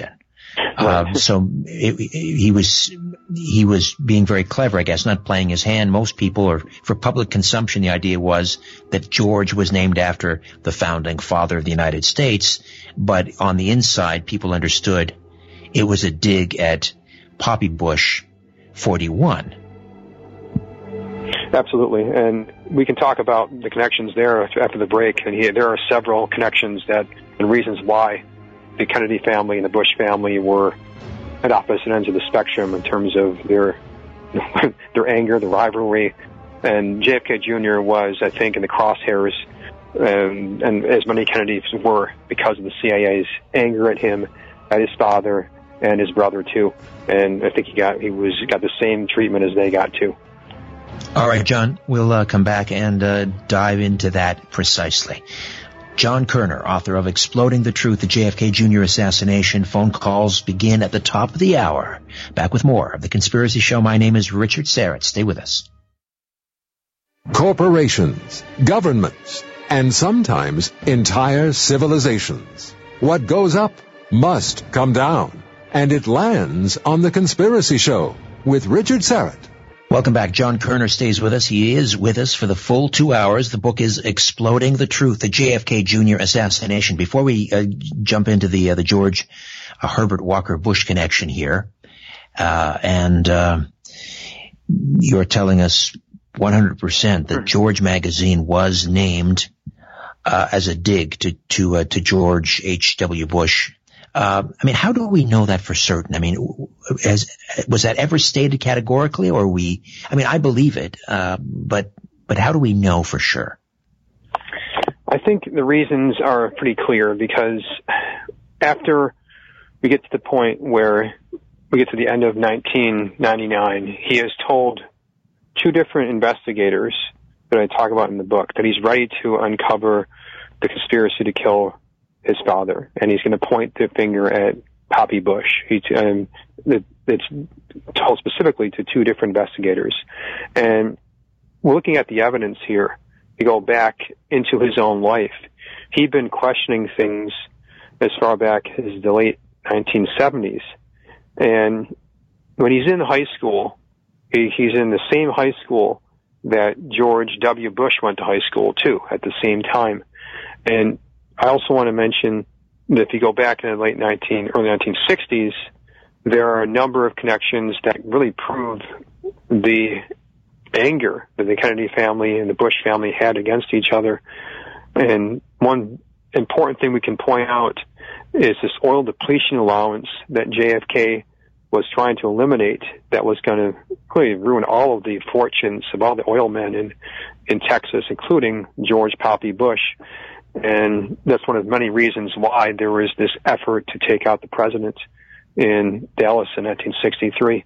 Uh, so it, it, he was he was being very clever, I guess, not playing his hand. Most people, or for public consumption, the idea was that George was named after the founding father of the United States. But on the inside, people understood it was a dig at Poppy Bush forty-one. Absolutely, and we can talk about the connections there after the break. And he, there are several connections that and reasons why the Kennedy family and the Bush family were at opposite ends of the spectrum in terms of their their anger, the rivalry. And J F K Junior was, I think, in the crosshairs, um, and as many Kennedys were, because of the C I A's anger at him, at his father, and his brother too. And I think he got he was got the same treatment as they got too. All right, John, we'll uh, come back and uh, dive into that precisely. John Kerner, author of Exploding the Truth, the J F K Junior Assassination. Phone calls begin at the top of the hour. Back with more of The Conspiracy Show. My name is Richard Syrett. Stay with us. Corporations, governments, and sometimes entire civilizations. What goes up must come down. And it lands on The Conspiracy Show with Richard Syrett. Welcome back. John Kerner stays with us. He is with us for the full two hours. The book is Exploding the Truth, the J F K Junior Assassination. Before we uh, jump into the uh, the George uh, Herbert Walker Bush connection here, uh, and uh, you're telling us one hundred percent that George magazine was named uh, as a dig to to uh, to George H W. Bush. Uh, I mean, how do we know that for certain? I mean, has, was that ever stated categorically, or we? I mean, I believe it, uh, but but how do we know for sure? I think the reasons are pretty clear, because after we get to the point where we get to the end of nineteen ninety-nine, he has told two different investigators that I talk about in the book that he's ready to uncover the conspiracy to kill his father, and he's going to point the finger at Poppy Bush. He, um, it, it's told specifically to two different investigators. And looking at the evidence here, you go back into his own life. He'd been questioning things as far back as the late nineteen seventies. And when he's in high school, he, he's in the same high school that George W. Bush went to high school, too, at the same time. And I also want to mention that if you go back in the late nineteen, early nineteen sixties, there are a number of connections that really prove the anger that the Kennedy family and the Bush family had against each other. And one important thing we can point out is this oil depletion allowance that J F K was trying to eliminate, that was going to really ruin all of the fortunes of all the oil men in, in Texas, including George Poppy Bush. And that's one of many reasons why there was this effort to take out the president in Dallas in nineteen sixty-three.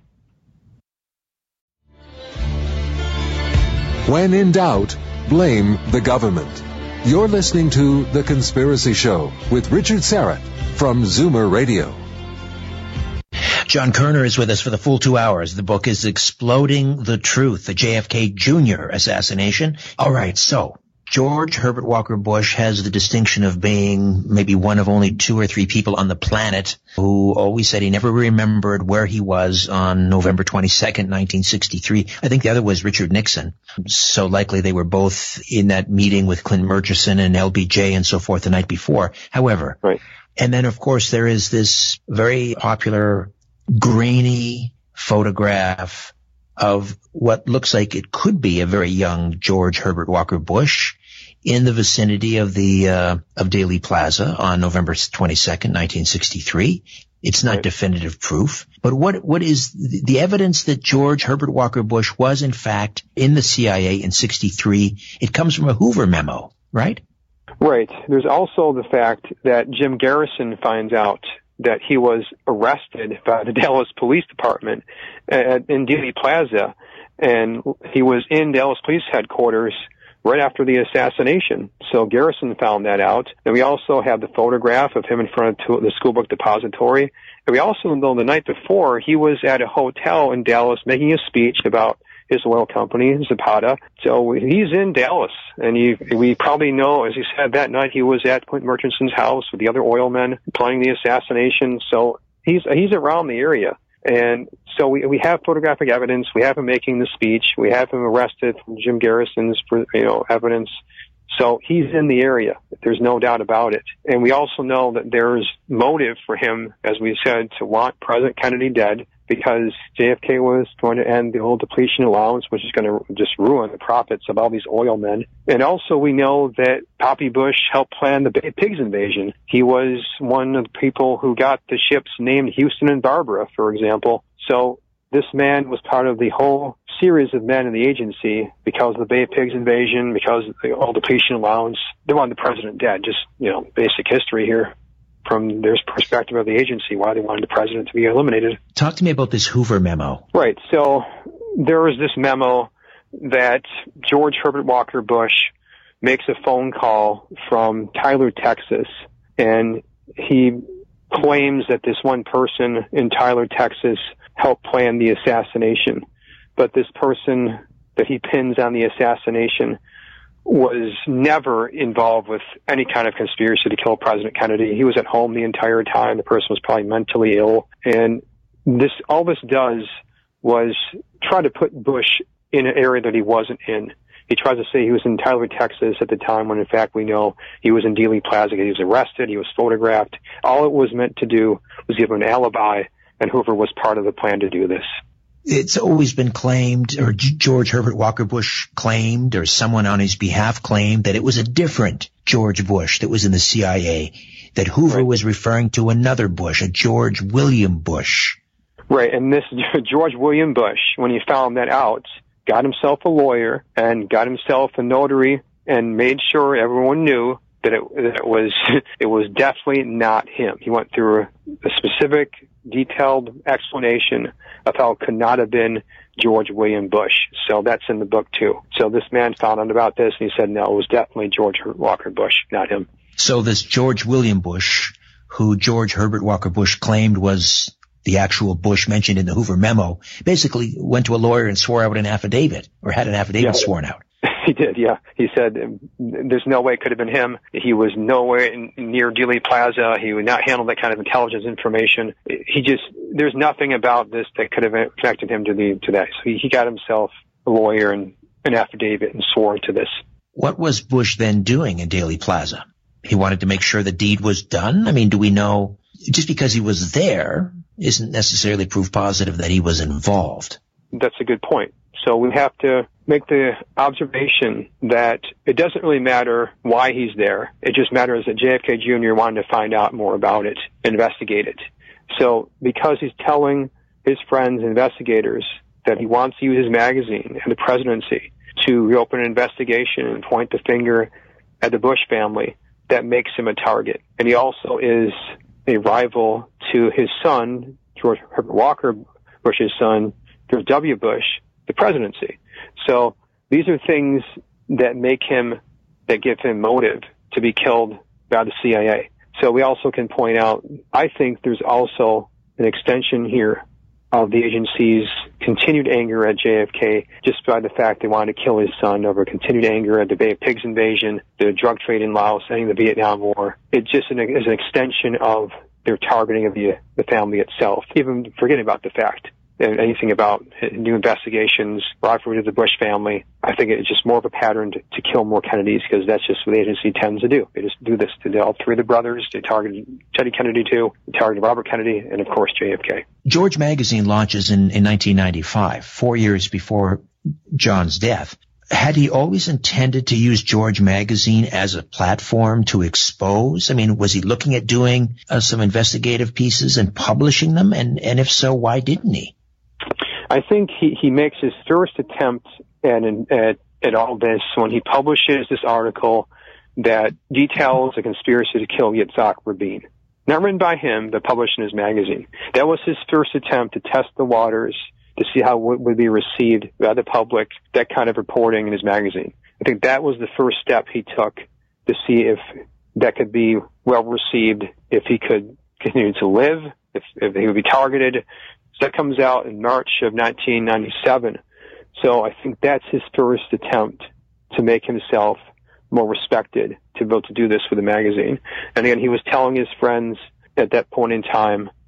When in doubt, blame the government. You're listening to The Conspiracy Show with Richard Syrett from Zoomer Radio. John Kerner is with us for the full two hours. The book is Exploding the Truth, the J F K Junior Assassination. All right, so George Herbert Walker Bush has the distinction of being maybe one of only two or three people on the planet who always said he never remembered where he was on November twenty-second, nineteen sixty-three. I think the other was Richard Nixon. So likely they were both in that meeting with Clint Murchison and L B J and so forth the night before. However, right. And then, of course, there is this very popular grainy photograph of what looks like it could be a very young George Herbert Walker Bush in the vicinity of the uh, of Dealey Plaza on November twenty-second, nineteen sixty-three. It's not right. definitive proof, but what what is the evidence that George Herbert Walker Bush was in fact in the C I A in sixty-three? It comes from a Hoover memo, right? Right. There's also the fact that Jim Garrison finds out that he was arrested by the Dallas Police Department at, in Dealey Plaza, and he was in Dallas Police Headquarters right after the assassination. So Garrison found that out. And we also have the photograph of him in front of the school book depository. And we also know the night before he was at a hotel in Dallas making a speech about his oil company, Zapata. So he's in Dallas. And he, we probably know, as he said, that night he was at Clint Murchison's house with the other oil men planning the assassination. So he's he's around the area. And so we we have photographic evidence. We have him making the speech. We have him arrested from Jim Garrison's, you know, evidence. So he's in the area. There's no doubt about it. And we also know that there's motive for him, as we said, to want President Kennedy dead, because J F K was going to end the oil depletion allowance, which is going to just ruin the profits of all these oil men. And also we know that Poppy Bush helped plan the Bay of Pigs invasion. He was one of the people who got the ships named Houston and Barbara, for example. So this man was part of the whole series of men in the agency because of the Bay of Pigs invasion, because of the oil depletion allowance. They wanted the president dead. Just, you know, basic history here from their perspective of the agency, why they wanted the president to be eliminated. Talk to me about this Hoover memo. Right. So there was this memo that George Herbert Walker Bush makes a phone call from Tyler, Texas, and he claims that this one person in Tyler, Texas helped plan the assassination. But this person that he pins on the assassination was never involved with any kind of conspiracy to kill President Kennedy. He was at home the entire time. The person was probably mentally ill. And this, all this does was try to put Bush in an area that he wasn't in. He tries to say he was in Tyler, Texas at the time, when in fact we know he was in Dealey Plaza. He was arrested. He was photographed. All it was meant to do was give him an alibi, and Hoover was part of the plan to do this. It's always been claimed, or George Herbert Walker Bush claimed, or someone on his behalf claimed, that it was a different George Bush that was in the C I A, that Hoover right. was referring to another Bush, a George William Bush. Right, and this George William Bush, when he found that out, got himself a lawyer and got himself a notary and made sure everyone knew that it, that it was it was definitely not him. He went through a, a specific, detailed explanation of how it could not have been George William Bush. So that's in the book too. So this man found out about this and he said, no, it was definitely George Walker Bush, not him. So this George William Bush, who George Herbert Walker Bush claimed was the actual Bush mentioned in the Hoover memo, basically went to a lawyer and swore out an affidavit, or had an affidavit yeah. sworn out. He did, yeah. He said there's no way it could have been him. He was nowhere in, near Dealey Plaza. He would not handle that kind of intelligence information. He just, there's nothing about this that could have connected him to the to that. So he, he got himself a lawyer and an affidavit and swore to this. What was Bush then doing in Dealey Plaza? He wanted to make sure the deed was done? I mean, do we know, just because he was there isn't necessarily proof positive that he was involved? That's a good point. So we have to make the observation that it doesn't really matter why he's there. It just matters that J F K Junior wanted to find out more about it, investigate it. So because he's telling his friends and investigators that he wants to use his magazine and the presidency to reopen an investigation and point the finger at the Bush family, that makes him a target. And he also is a rival to his son, George Herbert Walker Bush's son, George W. Bush, the presidency. So these are things that make him, that give him motive to be killed by the C I A. So we also can point out, I think there's also an extension here of the agency's continued anger at J F K just by the fact they wanted to kill his son, over continued anger at the Bay of Pigs invasion, the drug trade in Laos, ending the Vietnam War. It just is an extension of their targeting of the, the family itself, even forgetting about the fact anything about new investigations, rivalry to the Bush family. I think it's just more of a pattern to, to kill more Kennedys, because that's just what the agency tends to do. They just do this to all three of the brothers. They targeted Teddy Kennedy too, they targeted Robert Kennedy, and of course J F K. George Magazine launches in, in nineteen ninety-five, four years before John's death. Had he always intended to use George Magazine as a platform to expose? I mean, was he looking at doing uh, some investigative pieces and publishing them? And, and if so, why didn't he? I think he, he makes his first attempt at, at, at all this when he publishes this article that details a conspiracy to kill Yitzhak Rabin. Not written by him, but published in his magazine. That was his first attempt to test the waters, to see how it would be received by the public, that kind of reporting in his magazine. I think that was the first step he took to see if that could be well received, if he could continue to live, if, if he would be targeted. So that comes out in March of nineteen ninety-seven. So I think that's his first attempt to make himself more respected, to be able to do this with the magazine. And again, he was telling his friends at that point in time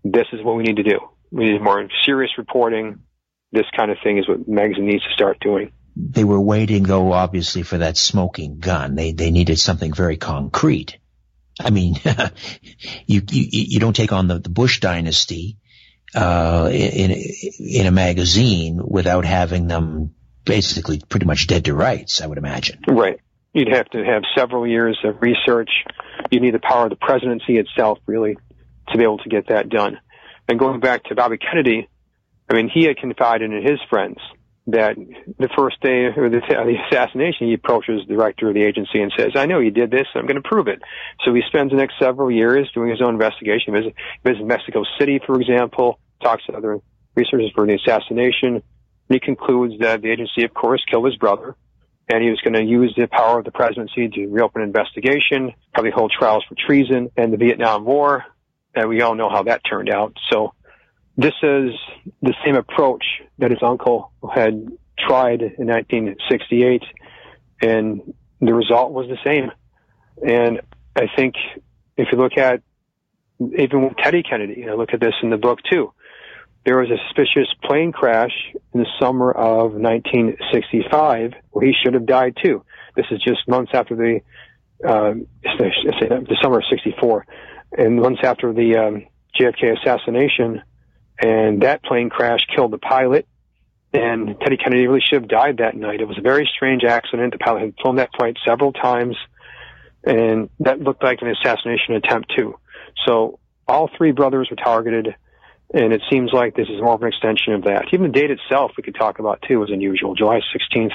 this is what we need to do. We need more serious reporting. This kind of thing is what magazine needs to start doing. They were waiting, though, obviously, for that smoking gun. They they needed something very concrete. I mean, you, you you don't take on the, the Bush dynasty uh, in in a magazine without having them basically pretty much dead to rights, I would imagine. Right. You'd have to have several years of research. You need the power of the presidency itself, really, to be able to get that done. And going back to Bobby Kennedy, I mean, he had confided in his friends that the first day of the, the assassination, he approaches the director of the agency and says, I know you did this, I'm going to prove it. So he spends the next several years doing his own investigation. He visits, visits Mexico City, for example, talks to other researchers for the assassination, and he concludes that the agency, of course, killed his brother, and he was going to use the power of the presidency to reopen an investigation, probably hold trials for treason and the Vietnam War, and we all know how that turned out. So this is the same approach that his uncle had tried in nineteen sixty-eight, and the result was the same. And I think if you look at, even with Teddy Kennedy, I look at this in the book too, there was a suspicious plane crash in the summer of nineteen sixty-five where he should have died too. This is just months after the, uh, the summer of sixty-four, and months after the um, J F K assassination. And that plane crash killed the pilot, and Teddy Kennedy really should have died that night. It was a very strange accident. The pilot had flown that flight several times, and that looked like an assassination attempt too. So all three brothers were targeted, and it seems like this is more of an extension of that. Even the date itself we could talk about too was unusual, July sixteenth.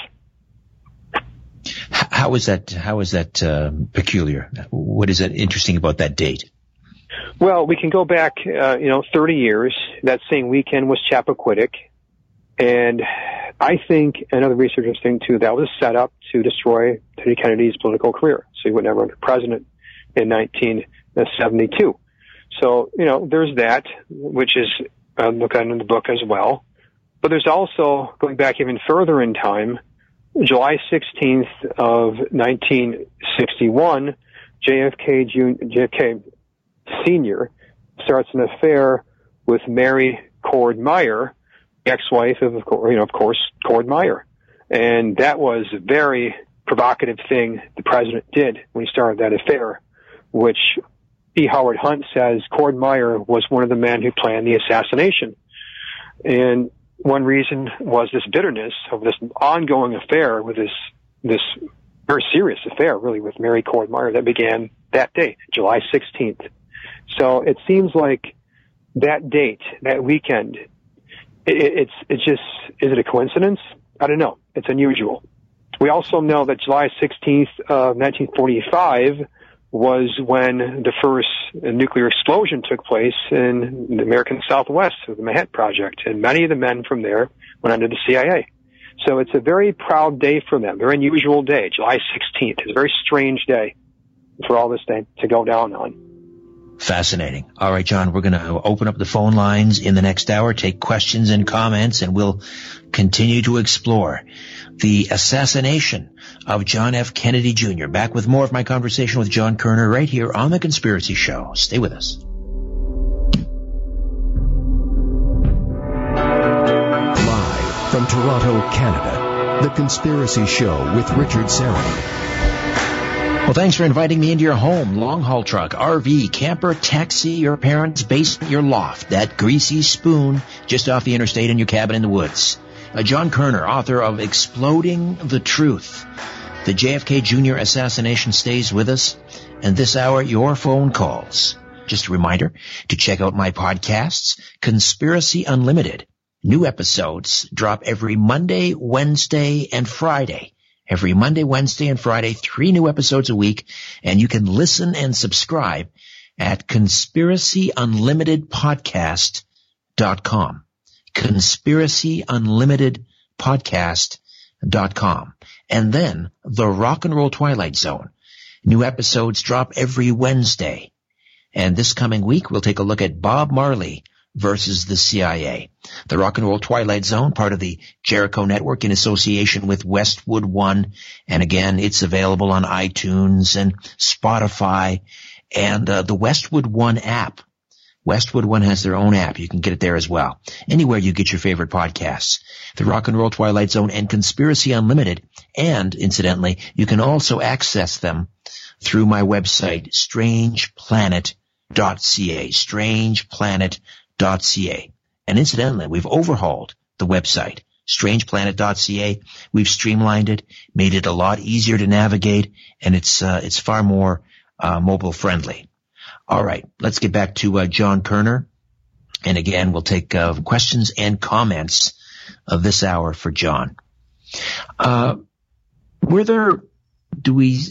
How is that, how is that uh, peculiar? What is it interesting about that date? Well, we can go back, uh, you know, thirty years. That same weekend was Chappaquiddick. And I think, and other researchers think too, that was set up to destroy Teddy Kennedy's political career. So he would never run for president in nineteen seventy-two. So, you know, there's that, which is uh, looked at in the book as well. But there's also, going back even further in time, July sixteenth of nineteen sixty-one, J F K Junior, J F K Senior starts an affair with Mary Cord Meyer, ex-wife of, you know, of course, Cord Meyer. And that was a very provocative thing the president did when he started that affair, which E. Howard Hunt says Cord Meyer was one of the men who planned the assassination. And one reason was this bitterness of this ongoing affair with this, this very serious affair, really, with Mary Cord Meyer that began that day, July sixteenth. So it seems like that date, that weekend, it, it's it's just, is it a coincidence? I don't know. It's unusual. We also know that July sixteenth of nineteen forty-five was when the first nuclear explosion took place in the American Southwest with the Manhattan Project, and many of the men from there went under the C I A. So it's a very proud day for them, very unusual day, July sixteenth. It's a very strange day for all this day to go down on. Fascinating. All right, John, we're going to open up the phone lines in the next hour, take questions and comments, and we'll continue to explore the assassination of John F. Kennedy Junior Back with more of my conversation with John Kerner right here on The Conspiracy Show. Stay with us. Live from Toronto, Canada, The Conspiracy Show with Richard Syrett. Well, thanks for inviting me into your home, long-haul truck, R V, camper, taxi, your parents' basement, your loft, that greasy spoon just off the interstate in your cabin in the woods. Uh, John Kerner, author of Exploding the Truth. The J F K Junior assassination stays with us, and this hour, your phone calls. Just a reminder to check out my podcasts, Conspiracy Unlimited. New episodes drop every Monday, Wednesday, and Friday. Every Monday, Wednesday, and Friday, three new episodes a week, and you can listen and subscribe at conspiracy unlimited podcast dot com. conspiracy unlimited podcast dot com. And then the Rock and Roll Twilight Zone. New episodes drop every Wednesday. And this coming week, we'll take a look at Bob Marley versus the C I A. The Rock and Roll Twilight Zone, part of the Jericho Network in association with Westwood One. And again, it's available on iTunes and Spotify and uh, the Westwood One app Westwood One has their own app. You can get it there as well. Anywhere you get your favorite podcasts. The Rock and Roll Twilight Zone and Conspiracy Unlimited. And, incidentally, you can also access them through my website, strange planet dot c a. strange planet dot c a. And incidentally, we've overhauled the website, strange planet dot c a. We've streamlined it, made it a lot easier to navigate, and it's uh, it's far more uh, mobile friendly. All right, let's get back to uh, John Kerner. And again, we'll take uh, questions and comments of this hour for John. Uh, were there, do we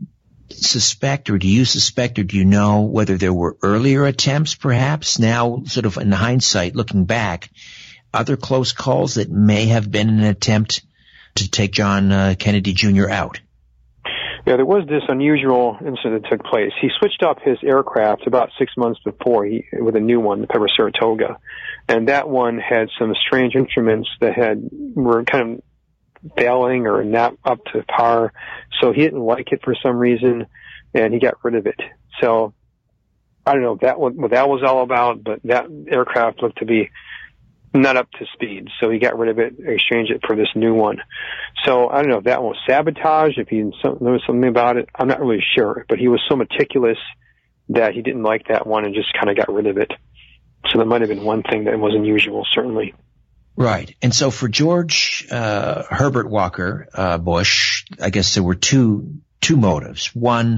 suspect, or do you suspect, or do you know whether there were earlier attempts, perhaps, now sort of in hindsight, looking back, other close calls that may have been an attempt to take John uh, Kennedy Junior out? Yeah, there was this unusual incident that took place. He switched up his aircraft about six months before he, with a new one, the Piper Saratoga. And that one had some strange instruments that had, were kind of failing or not up to par. So he didn't like it for some reason, and he got rid of it. So I don't know that what, what that was all about, but that aircraft looked to be not up to speed. So he got rid of it, exchanged it for this new one. So I don't know if that one was sabotage, if he knew something about it. I'm not really sure, but he was so meticulous that he didn't like that one and just kind of got rid of it. So that might have been one thing that was unusual, certainly. Right. And so for George uh, Herbert Walker uh, Bush, I guess there were two two motives. One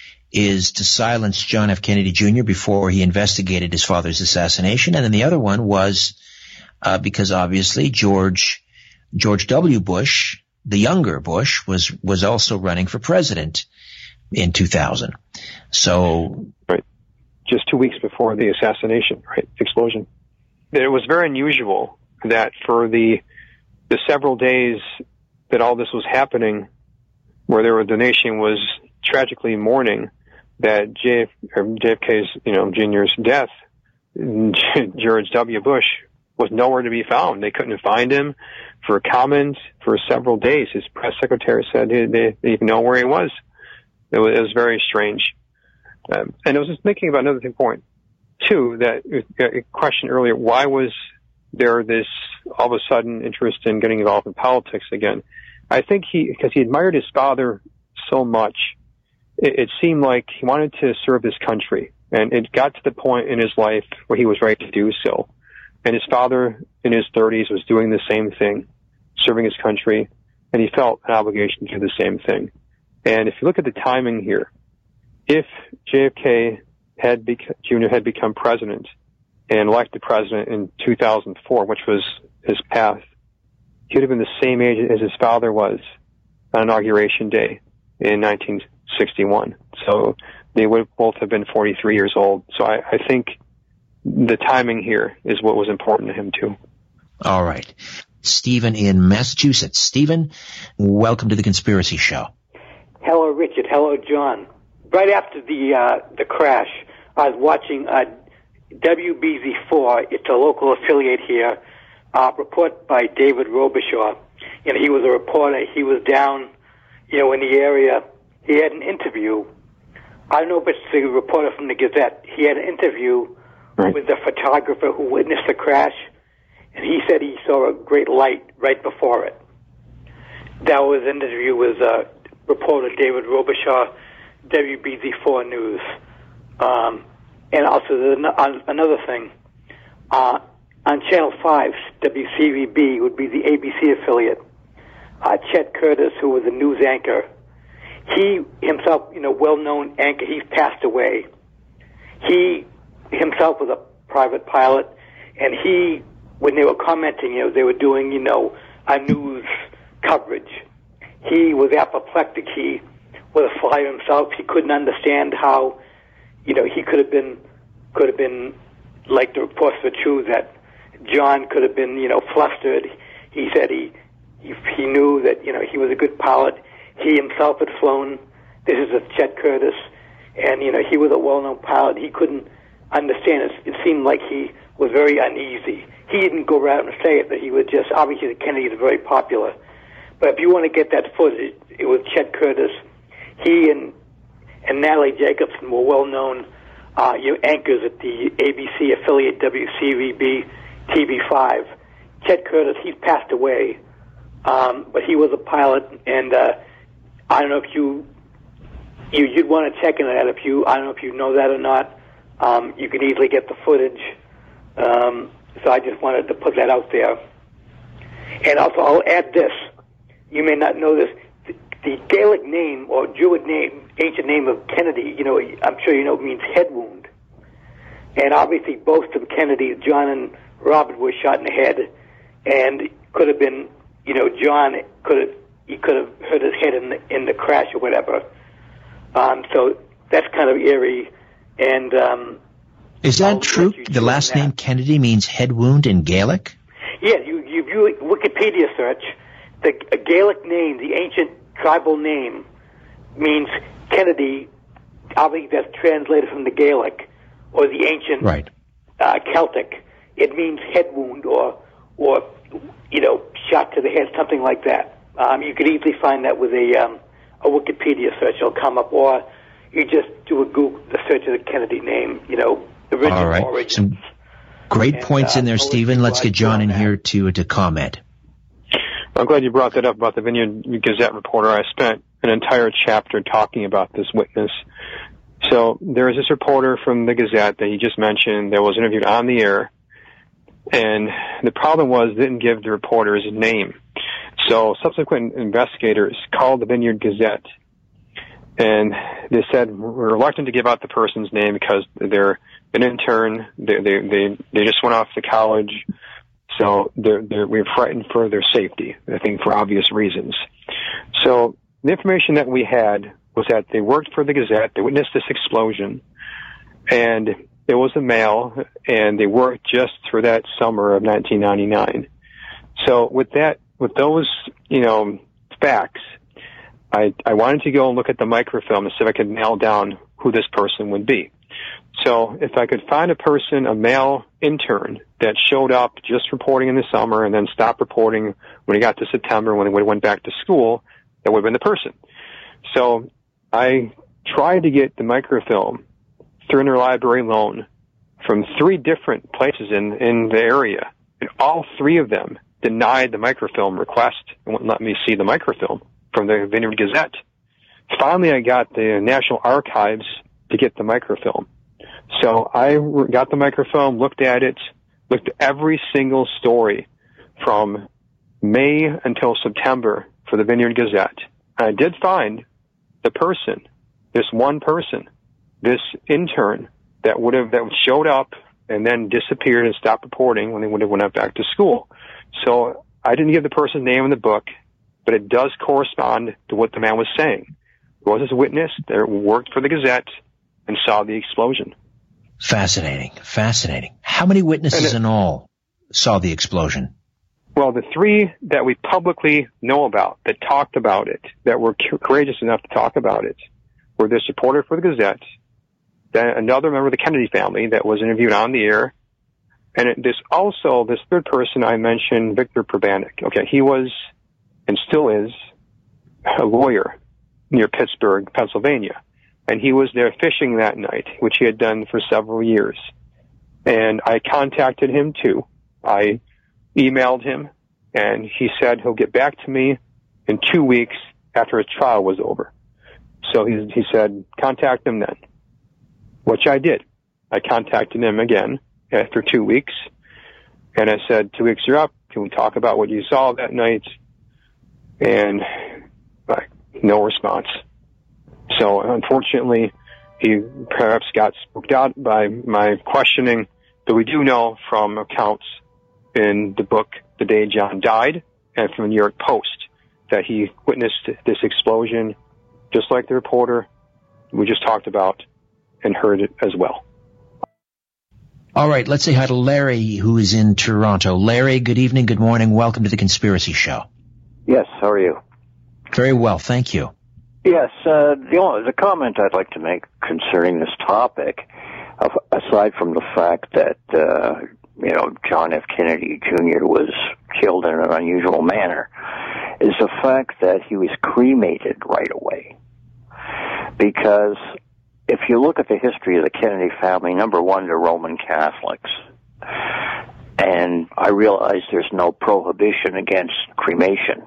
is to silence John F. Kennedy Junior before he investigated his father's assassination, and then the other one was uh, because obviously George George W. Bush, the younger Bush, was was also running for president in two thousand. So, right, just two weeks before the assassination, right, explosion. It was very unusual that for the the several days that all this was happening, where there were, the nation was tragically mourning that J F, or J F K's, you know, Junior's death, George W. Bush was nowhere to be found. They couldn't find him for comment for several days. His press secretary said they, they didn't even know where he was. It was, it was very strange. Um, and I was just thinking about another point, too, that a question earlier, why was there this all of a sudden interest in getting involved in politics again? I think he, because he admired his father so much, it, it seemed like he wanted to serve his country. And it got to the point in his life where he was ready to do so. And his father in his thirties was doing the same thing, serving his country, and he felt an obligation to do the same thing. And if you look at the timing here, if J F K had bec- Junior had become president and elected president in two thousand four, which was his path, he would have been the same age as his father was on Inauguration Day in nineteen sixty-one. So they would both have been forty-three years old. So I, I think the timing here is what was important to him, too. All right. Stephen in Massachusetts. Stephen, welcome to the Conspiracy Show. Hello, Richard. Hello, John. Right after the uh, the crash, I was watching uh, W B Z four. It's a local affiliate here, uh, report by David Robichaud. And he was a reporter. He was down, you know, in the area. He had an interview. I don't know if it's the reporter from the Gazette. He had an interview right. with the photographer who witnessed the crash, and he said he saw a great light right before it. That was an interview with uh, reporter David Robichaud, W B Z four News. Um, and also, there's another thing. Uh, on Channel five, W C V B would be the A B C affiliate. Uh, Chet Curtis, who was a news anchor, he himself, you know, well-known anchor, he's passed away. He himself was a private pilot, and he, when they were commenting, you know, they were doing, you know, a news coverage. He was apoplectic. He was a flyer himself. He couldn't understand how, you know, he could have been, could have been, like the reports were true, that John could have been, you know, flustered. He said he, he, he knew that, you know, he was a good pilot. He himself had flown. This is a Chet Curtis, and, you know, he was a well-known pilot. He couldn't understand it. It seemed like he was very uneasy. He didn't go around and say it, but he was just, obviously the Kennedys are very popular. But if you want to get that footage, it was Chet Curtis. He and and Natalie Jacobson were well-known uh, you know, anchors at the A B C affiliate W C V B T V five. Ted Curtis, he's passed away, um, but he was a pilot, and uh, I don't know if you, you you'd want to check into that. If you, I don't know if you know that or not. Um, you can easily get the footage. Um, so I just wanted to put that out there. And also, I'll add this. You may not know this. The, the Gaelic name or Druid name, ancient name of Kennedy, you know, I'm sure you know, means head wound. And obviously, both of Kennedy, John and Robert, were shot in the head, and could have been, you know, John could have he could have hurt his head in the in the crash or whatever. Um, so that's kind of eerie. And um, is that I'll true? The last name Kennedy means head wound in Gaelic? Yeah, you you view Wikipedia search, the Gaelic name, the ancient tribal name, means Kennedy. Obviously, that's translated from the Gaelic or the ancient right. uh, Celtic. It means head wound or or you know shot to the head, something like that. Um, you could easily find that with a um, a Wikipedia search. It'll come up, or you just do a Google the search of the Kennedy name. You know, original All right. origins. Some great and, points uh, in there, Stephen. Let's get John in here to to comment. I'm glad you brought that up about the Vineyard Gazette reporter. I spent an entire chapter talking about this witness. So there is this reporter from the Gazette that you just mentioned that was interviewed on the air, and the problem was they didn't give the reporter his name. So subsequent investigators called the Vineyard Gazette, and they said, we're reluctant to give out the person's name because they're an intern, they they they, they just went off to college, so they're, they're, we're frightened for their safety, I think for obvious reasons. So the information that we had was that they worked for the Gazette, they witnessed this explosion, and it was a male, and they worked just through that summer of nineteen ninety-nine. So with that, with those, you know, facts, I, I wanted to go and look at the microfilm to see if I could nail down who this person would be. So if I could find a person, a male intern, that showed up just reporting in the summer and then stopped reporting when he got to September when he went back to school, that would have been the person. So I tried to get the microfilm through interlibrary loan from three different places in, in the area, and all three of them denied the microfilm request and wouldn't let me see the microfilm from the Vineyard Gazette. Finally, I got the National Archives to get the microfilm. So I got the microfilm, looked at it, looked at every single story from May until September for the Vineyard Gazette. And I did find the person, this one person, this intern that would have, that showed up and then disappeared and stopped reporting when they would have went back to school. So I didn't give the person's name in the book, but it does correspond to what the man was saying. There was this witness that worked for the Gazette and saw the explosion. Fascinating, fascinating. How many witnesses it, in all saw the explosion? Well, the three that we publicly know about, that talked about it, that were courageous enough to talk about it, were this reporter for the Gazette, then another member of the Kennedy family that was interviewed on the air, and it, this also, this third person I mentioned, Victor Probanik. Okay, he was, and still is, a lawyer near Pittsburgh, Pennsylvania. And he was there fishing that night, which he had done for several years. And I contacted him too. I emailed him, and he said he'll get back to me in two weeks after his trial was over. So he, he said, contact him then, which I did. I contacted him again after two weeks, and I said, two weeks are up. Can we talk about what you saw that night? And uh, no response. So unfortunately, he perhaps got spooked out by my questioning, but we do know from accounts in the book The Day John Died and from the New York Post that he witnessed this explosion just like the reporter we just talked about and heard it as well. All right, let's say hi to Larry, who is in Toronto. Larry, good evening, good morning. Welcome to the Conspiracy Show. Yes, how are you? Very well, thank you. Yes, uh, the, only, the comment I'd like to make concerning this topic, aside from the fact that, uh, you know, John F. Kennedy Junior was killed in an unusual manner, is the fact that he was cremated right away. Because if you look at the history of the Kennedy family, number one, they're Roman Catholics. And I realize there's no prohibition against cremation.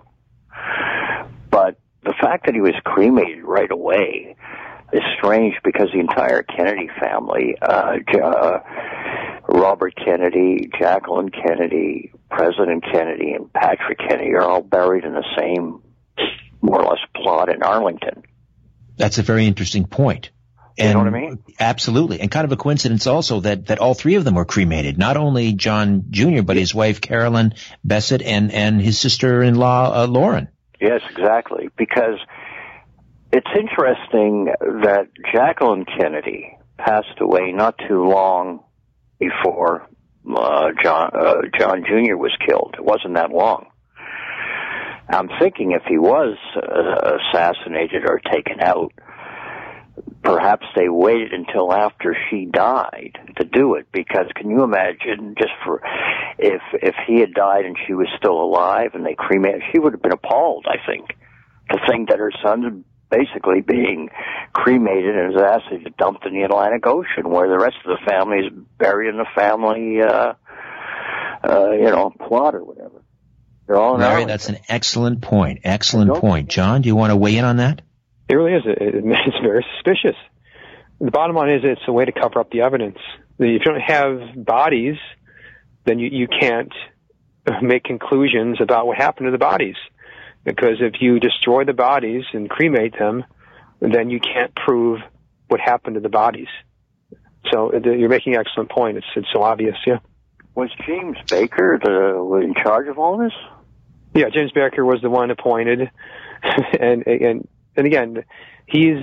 But the fact that he was cremated right away is strange, because the entire Kennedy family, uh, uh, Robert Kennedy, Jacqueline Kennedy, President Kennedy, and Patrick Kennedy are all buried in the same, more or less, plot in Arlington. That's a very interesting point. And you know what I mean? Absolutely. And kind of a coincidence also that, that all three of them were cremated. Not only John Junior, but his wife Carolyn Bessette and, and his sister-in-law uh, Lauren. Yes, exactly. Because it's interesting that Jacqueline Kennedy passed away not too long before uh, John uh, John Junior was killed. It wasn't that long. I'm thinking if he was uh, assassinated or taken out, perhaps they waited until after she died to do it, because can you imagine, just for if if he had died and she was still alive and they cremated, she would have been appalled, I think, to think that her son's basically being cremated and his ashes dumped in the Atlantic Ocean, where the rest of the family is buried in the family, uh, uh, you know, plot or whatever. They're all in Larry, Arlington. that's an excellent point. Excellent point. John, do you want to weigh in on that? It really is. It, it, it's very suspicious. The bottom line is it's a way to cover up the evidence. If you don't have bodies, then you, you can't make conclusions about what happened to the bodies. Because if you destroy the bodies and cremate them, then you can't prove what happened to the bodies. So you're making an excellent point. It's, it's so obvious, yeah. Was James Baker the, in charge of all this? Yeah, James Baker was the one appointed. and, and, and again, he's,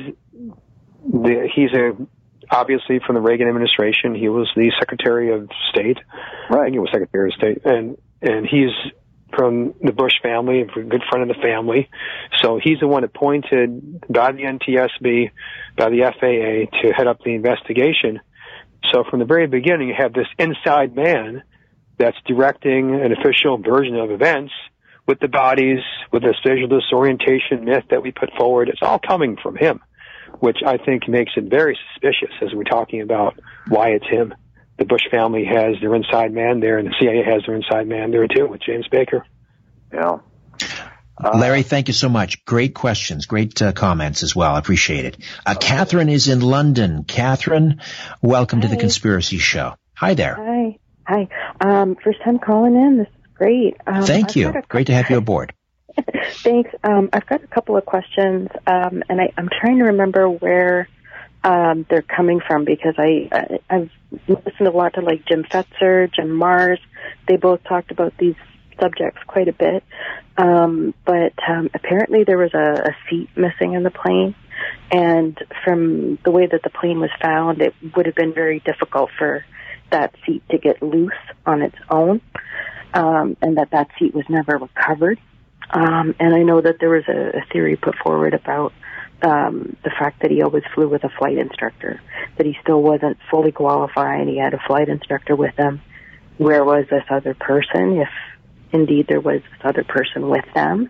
the, he's a, obviously from the Reagan administration. He was the Secretary of State. Right. I think he was Secretary of State. And, and he's from the Bush family, a good friend of the family. So he's the one appointed by the N T S B, by the F A A, to head up the investigation. So from the very beginning, you have this inside man that's directing an official version of events with the bodies, with this visual disorientation myth that we put forward. It's all coming from him, which I think makes it very suspicious as we're talking about why it's him. The Bush family has their inside man there, and the C I A has their inside man there, too, with James Baker. Yeah. Uh, Larry, thank you so much. Great questions, great uh, comments as well. I appreciate it. Uh, Catherine is in London. Catherine, welcome Hi. to the Conspiracy Show. Hi there. Hi. Hi. Um, first time calling in. This is great. Um, Thank I've you. got a Great to have you aboard. Thanks. Um, I've got a couple of questions, um, and I, I'm trying to remember where um, they're coming from, because I, I, I've listened a lot to like Jim Fetzer, Jim Mars. They both talked about these subjects quite a bit. Um, but um, apparently there was a, a seat missing in the plane, and from the way that the plane was found, it would have been very difficult for that seat to get loose on its own, um, and that that seat was never recovered. Um, and I know that there was a, a theory put forward about um, the fact that he always flew with a flight instructor, that he still wasn't fully qualified. He had a flight instructor with him. Where was this other person, if indeed there was this other person with them?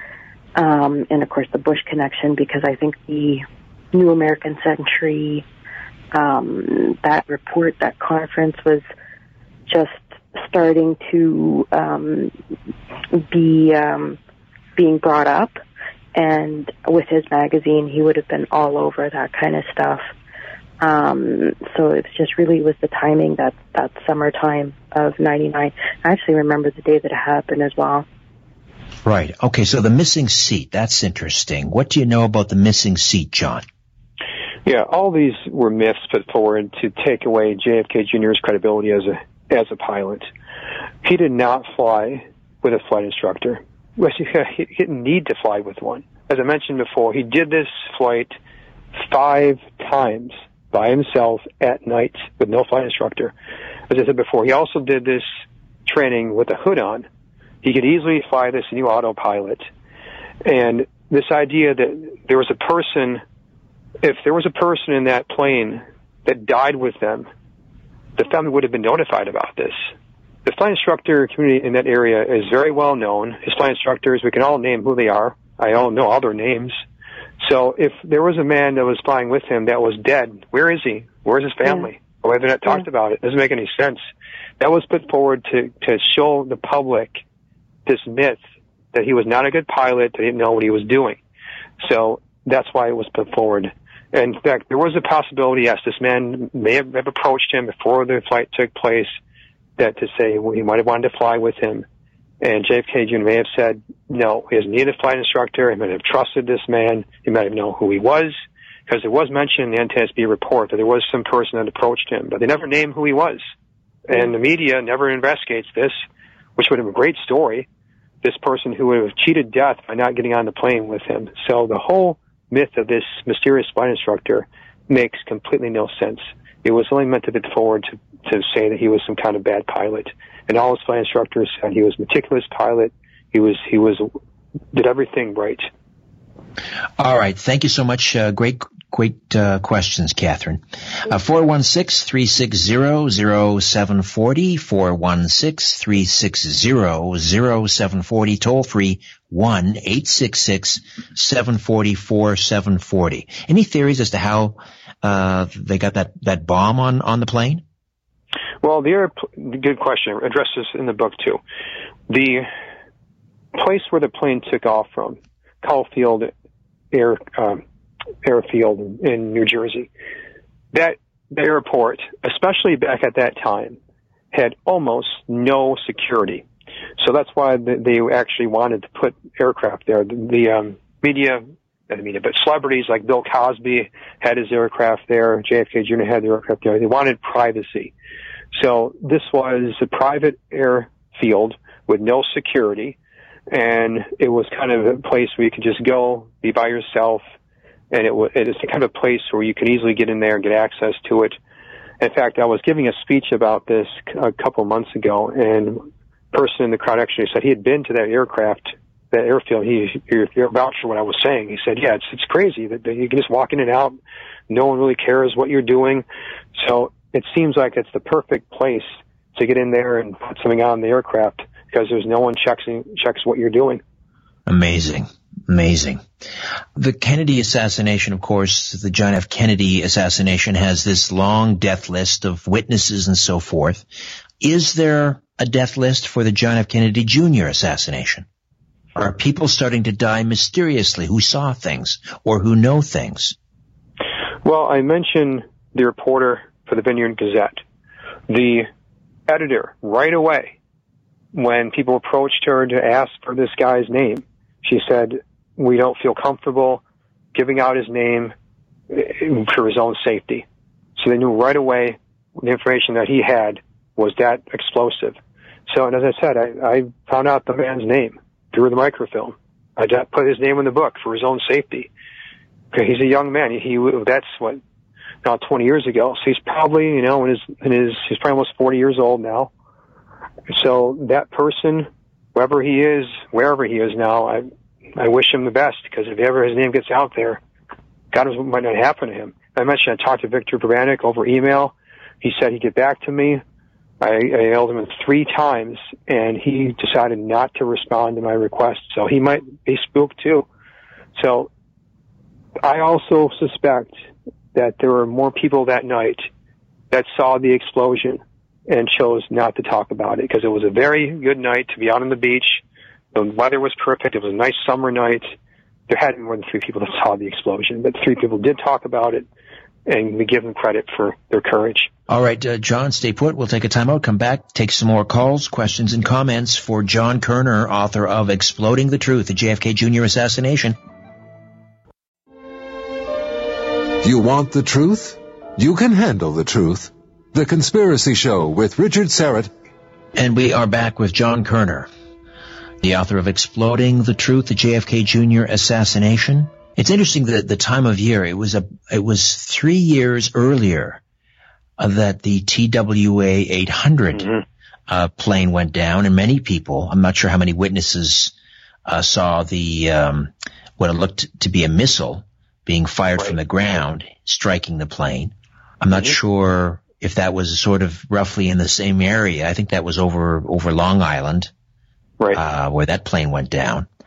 Um, and, of course, the Bush connection, because I think the New American Century, um, that report, that conference was just starting to um, be um, being brought up. And with his magazine, he would have been all over that kind of stuff. Um, so it's just really was the timing, that, that summertime of ninety-nine. I actually remember the day that it happened as well. Right. Okay, so the missing seat, that's interesting. What do you know about the missing seat, John? Yeah, all these were myths put forward to take away J F K Junior's credibility as a as a pilot. He did not fly with a flight instructor. He didn't need to fly with one. As I mentioned before, he did this flight five times by himself at night with no flight instructor. As I said before, he also did this training with a hood on. He could easily fly this new autopilot. And this idea that there was a person, if there was a person in that plane that died with them, the family would have been notified about this. The flight instructor community in that area is very well known. His flight instructors, we can all name who they are. I all know all their names. So if there was a man that was flying with him that was dead, where is he? Where's his family? Yeah. Why have they not talked yeah. about it? It doesn't make any sense. That was put forward to, to show the public this myth that he was not a good pilot, that he didn't know what he was doing. So that's why it was put forward. And in fact, there was a possibility, yes, this man may have, have approached him before the flight took place, that to say well, he might have wanted to fly with him. And J F K Junior may have said, no, he doesn't need a flight instructor. He might have trusted this man. He might have known who he was, because it was mentioned in the N T S B report that there was some person that approached him, but they never named who he was. And the media never investigates this, which would have been a great story, this person who would have cheated death by not getting on the plane with him. So the whole myth of this mysterious flight instructor makes completely no sense. It was only meant to be forward to, to say that he was some kind of bad pilot. And all his flight instructors said he was a meticulous pilot. He was, he was, did everything right. All right. Thank you so much. Uh, great, great uh, questions, Catherine. Uh, four one six, three six zero, zero seven four zero, four one six, three six zero, zero seven four zero, toll free one eight six six, seven four zero, four seven four zero. Any theories as to how uh, they got that, that bomb on, on the plane? Well, the air, good question. I addressed this in the book, too. The place where the plane took off from, Caulfield Air um, Airfield in New Jersey, that the airport, especially back at that time, had almost no security. So that's why they actually wanted to put aircraft there. The, the um, media, not the media, but celebrities like Bill Cosby had his aircraft there. J F K Junior had the aircraft there. They wanted privacy. So this was a private airfield with no security, and it was kind of a place where you could just go, be by yourself, and it was it is the kind of place where you can easily get in there and get access to it. In fact, I was giving a speech about this a couple of months ago, and a person in the crowd actually said he had been to that aircraft, that airfield. He, he, he vouched for what I was saying. He said, yeah, it's it's crazy that you can just walk in and out. No one really cares what you're doing. So it seems like it's the perfect place to get in there and put something on the aircraft, because there's no one checks checks what you're doing. Amazing. Amazing. The Kennedy assassination, of course, the John F. Kennedy assassination has this long death list of witnesses and so forth. Is there a death list for the John F. Kennedy Junior assassination? Are people starting to die mysteriously who saw things or who know things? Well, I mentioned the reporter for the Vineyard Gazette. The editor, right away, when people approached her to ask for this guy's name, she said, we don't feel comfortable giving out his name for his own safety. So they knew right away the information that he had was that explosive. So, and as I said, I, I found out the man's name through the microfilm. I put his name in the book for his own safety. He's a young man. He, he that's what, now twenty years ago. So he's probably, you know, in his, in his, he's probably almost forty years old now. So that person, whoever he is, wherever he is now, I, I wish him the best, because if ever his name gets out there, God knows what might not happen to him. I mentioned I talked to Victor Probanik over email. He said he'd get back to me. I, I emailed him three times, and he decided not to respond to my request. So he might be spooked too. So I also suspect that there were more people that night that saw the explosion and chose not to talk about it, because it was a very good night to be out on the beach. The weather was perfect. It was a nice summer night. There had been more than three people that saw the explosion, but three people did talk about it, and we give them credit for their courage. All right, uh, John, stay put. We'll take a time out, come back, take some more calls, questions, and comments for John Kerner, author of Exploding the Truth, the J F K Junior assassination. You want the truth? You can handle the truth. The Conspiracy Show with Richard Syrett. And we are back with John Kerner, the author of Exploding the Truth, the J F K Junior assassination. It's interesting that the time of year, it was a, it was three years earlier uh, that the T W A eight hundred mm-hmm. uh, plane went down, and many people, I'm not sure how many witnesses uh, saw the, um, what it looked to be a missile being fired right. from the ground, striking the plane. I'm not mm-hmm. sure if that was sort of roughly in the same area. I think that was over, over Long Island, right. uh, where that plane went down.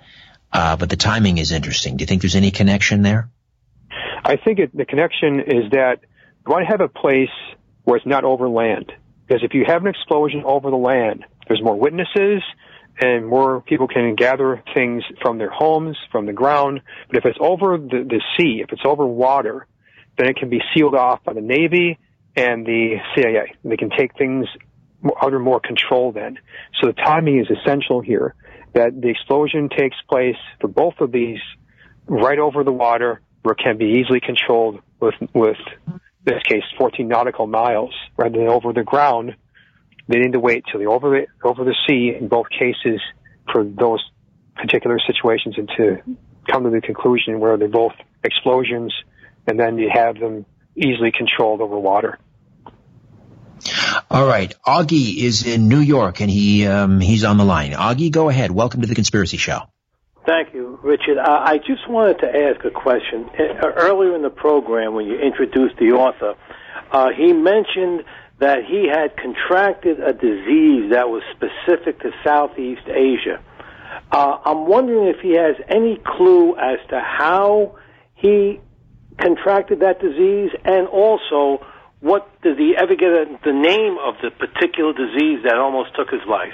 Uh, but the timing is interesting. Do you think there's any connection there? I think it, the connection is that you want to have a place where it's not over land. Because if you have an explosion over the land, there's more witnesses and more people can gather things from their homes, from the ground. But if it's over the, the sea, if it's over water, then it can be sealed off by the Navy and the C I A. They can take things under more control then. So the timing is essential here, that the explosion takes place for both of these right over the water where it can be easily controlled with, with in this case, fourteen nautical miles rather than over the ground. They need to wait till the over the, over the sea in both cases for those particular situations and to come to the conclusion where they're both explosions and then you have them easily controlled over water. All right. Augie is in New York, and he um, he's on the line. Augie, go ahead. Welcome to the Conspiracy Show. Thank you, Richard. Uh, I just wanted to ask a question. Uh, earlier in the program, when you introduced the author, uh, he mentioned that he had contracted a disease that was specific to Southeast Asia. Uh, I'm wondering if he has any clue as to how he contracted that disease, and also, what did he ever get a, the name of the particular disease that almost took his life?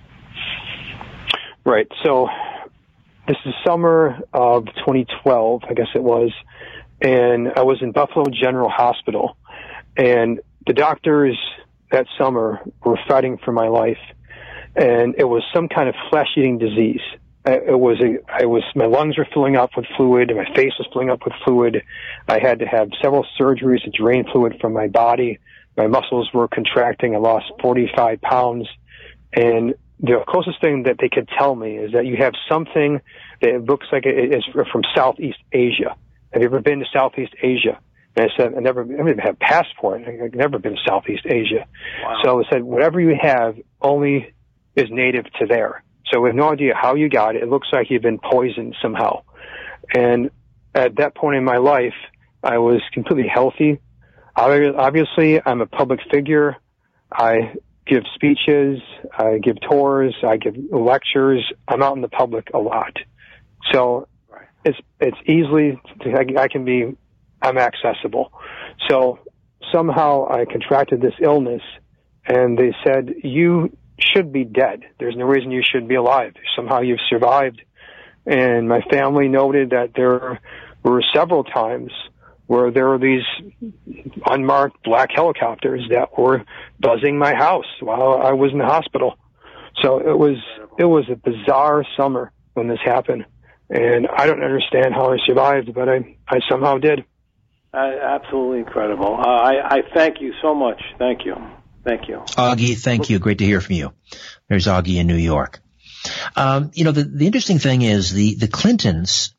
Right. So this is summer of twenty twelve, I guess it was, and I was in Buffalo General Hospital, and the doctors that summer were fighting for my life, and it was some kind of flesh-eating disease. It was a, I was, my lungs were filling up with fluid and my face was filling up with fluid. I had to have several surgeries to drain fluid from my body. My muscles were contracting. I lost forty-five pounds. And the closest thing that they could tell me is that you have something that looks like it is from Southeast Asia. Have you ever been to Southeast Asia? And I said, I never, I don't even have a passport. I've never been to Southeast Asia. Wow. So I said, whatever you have only is native to there. So we have no idea how you got it. It looks like you've been poisoned somehow. And at that point in my life, I was completely healthy. Obviously, I'm a public figure. I give speeches. I give tours. I give lectures. I'm out in the public a lot. So it's it's easily, I can be, I'm accessible. So somehow I contracted this illness, and they said, you should be dead. There's no reason you should be alive. Somehow you've survived. And my family noted that there were several times where there were these unmarked black helicopters that were buzzing my house while I was in the hospital. So it was it was a bizarre summer when this happened. And I don't understand how I survived, but I, I somehow did. Uh, absolutely incredible. Uh, I, I thank you so much. Thank you. Thank you. Augie, thank you. Great to hear from you. There's Augie in New York. Um, you know, the, the interesting thing is the, the Clintons,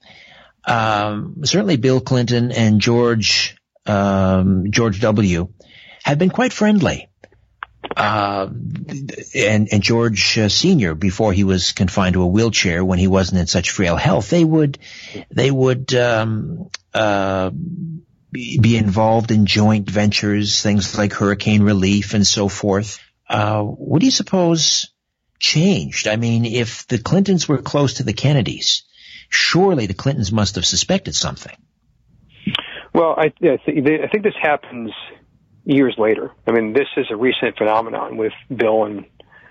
um, certainly Bill Clinton and George, um, George W. have been quite friendly. Uh, and, and George uh, Senior, before he was confined to a wheelchair when he wasn't in such frail health, they would, they would, um, uh, be involved in joint ventures, things like hurricane relief and so forth. Uh, what do you suppose changed? I mean, if the Clintons were close to the Kennedys, surely the Clintons must have suspected something. Well, I, I, th- I think this happens years later. I mean, this is a recent phenomenon with Bill and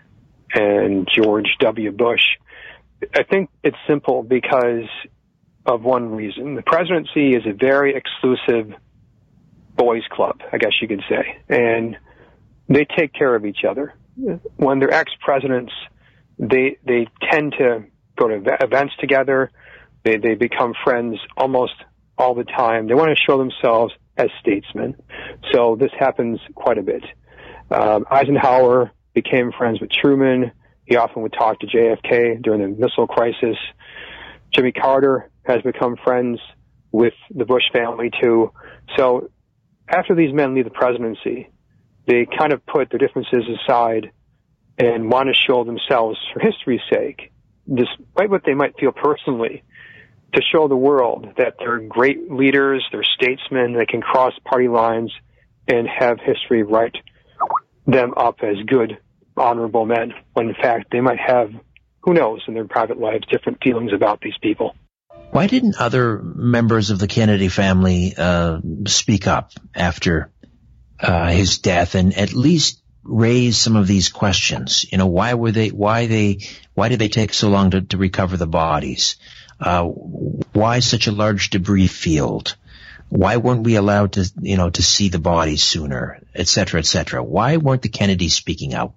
and George W. Bush. I think it's simple because of one reason. The presidency is a very exclusive boys club, I guess you could say, and they take care of each other. When they're ex-presidents, they they tend to go to events together. They they become friends almost all the time. They want to show themselves as statesmen. So this happens quite a bit. Um, Eisenhower became friends with Truman. He often would talk to J F K during the missile crisis. Jimmy Carter has become friends with the Bush family too. So after these men leave the presidency, they kind of put their differences aside and want to show themselves, for history's sake, despite what they might feel personally, to show the world that they're great leaders, they're statesmen, they can cross party lines and have history write them up as good, honorable men, when in fact they might have who knows, in their private lives, different feelings about these people. Why didn't other members of the Kennedy family uh, speak up after uh, his death and at least raise some of these questions? You know, why were they? Why they? Why did they take so long to, to recover the bodies? Uh, why such a large debris field? Why weren't we allowed to, you know, to see the bodies sooner, et cetera, et cetera? Why weren't the Kennedys speaking out?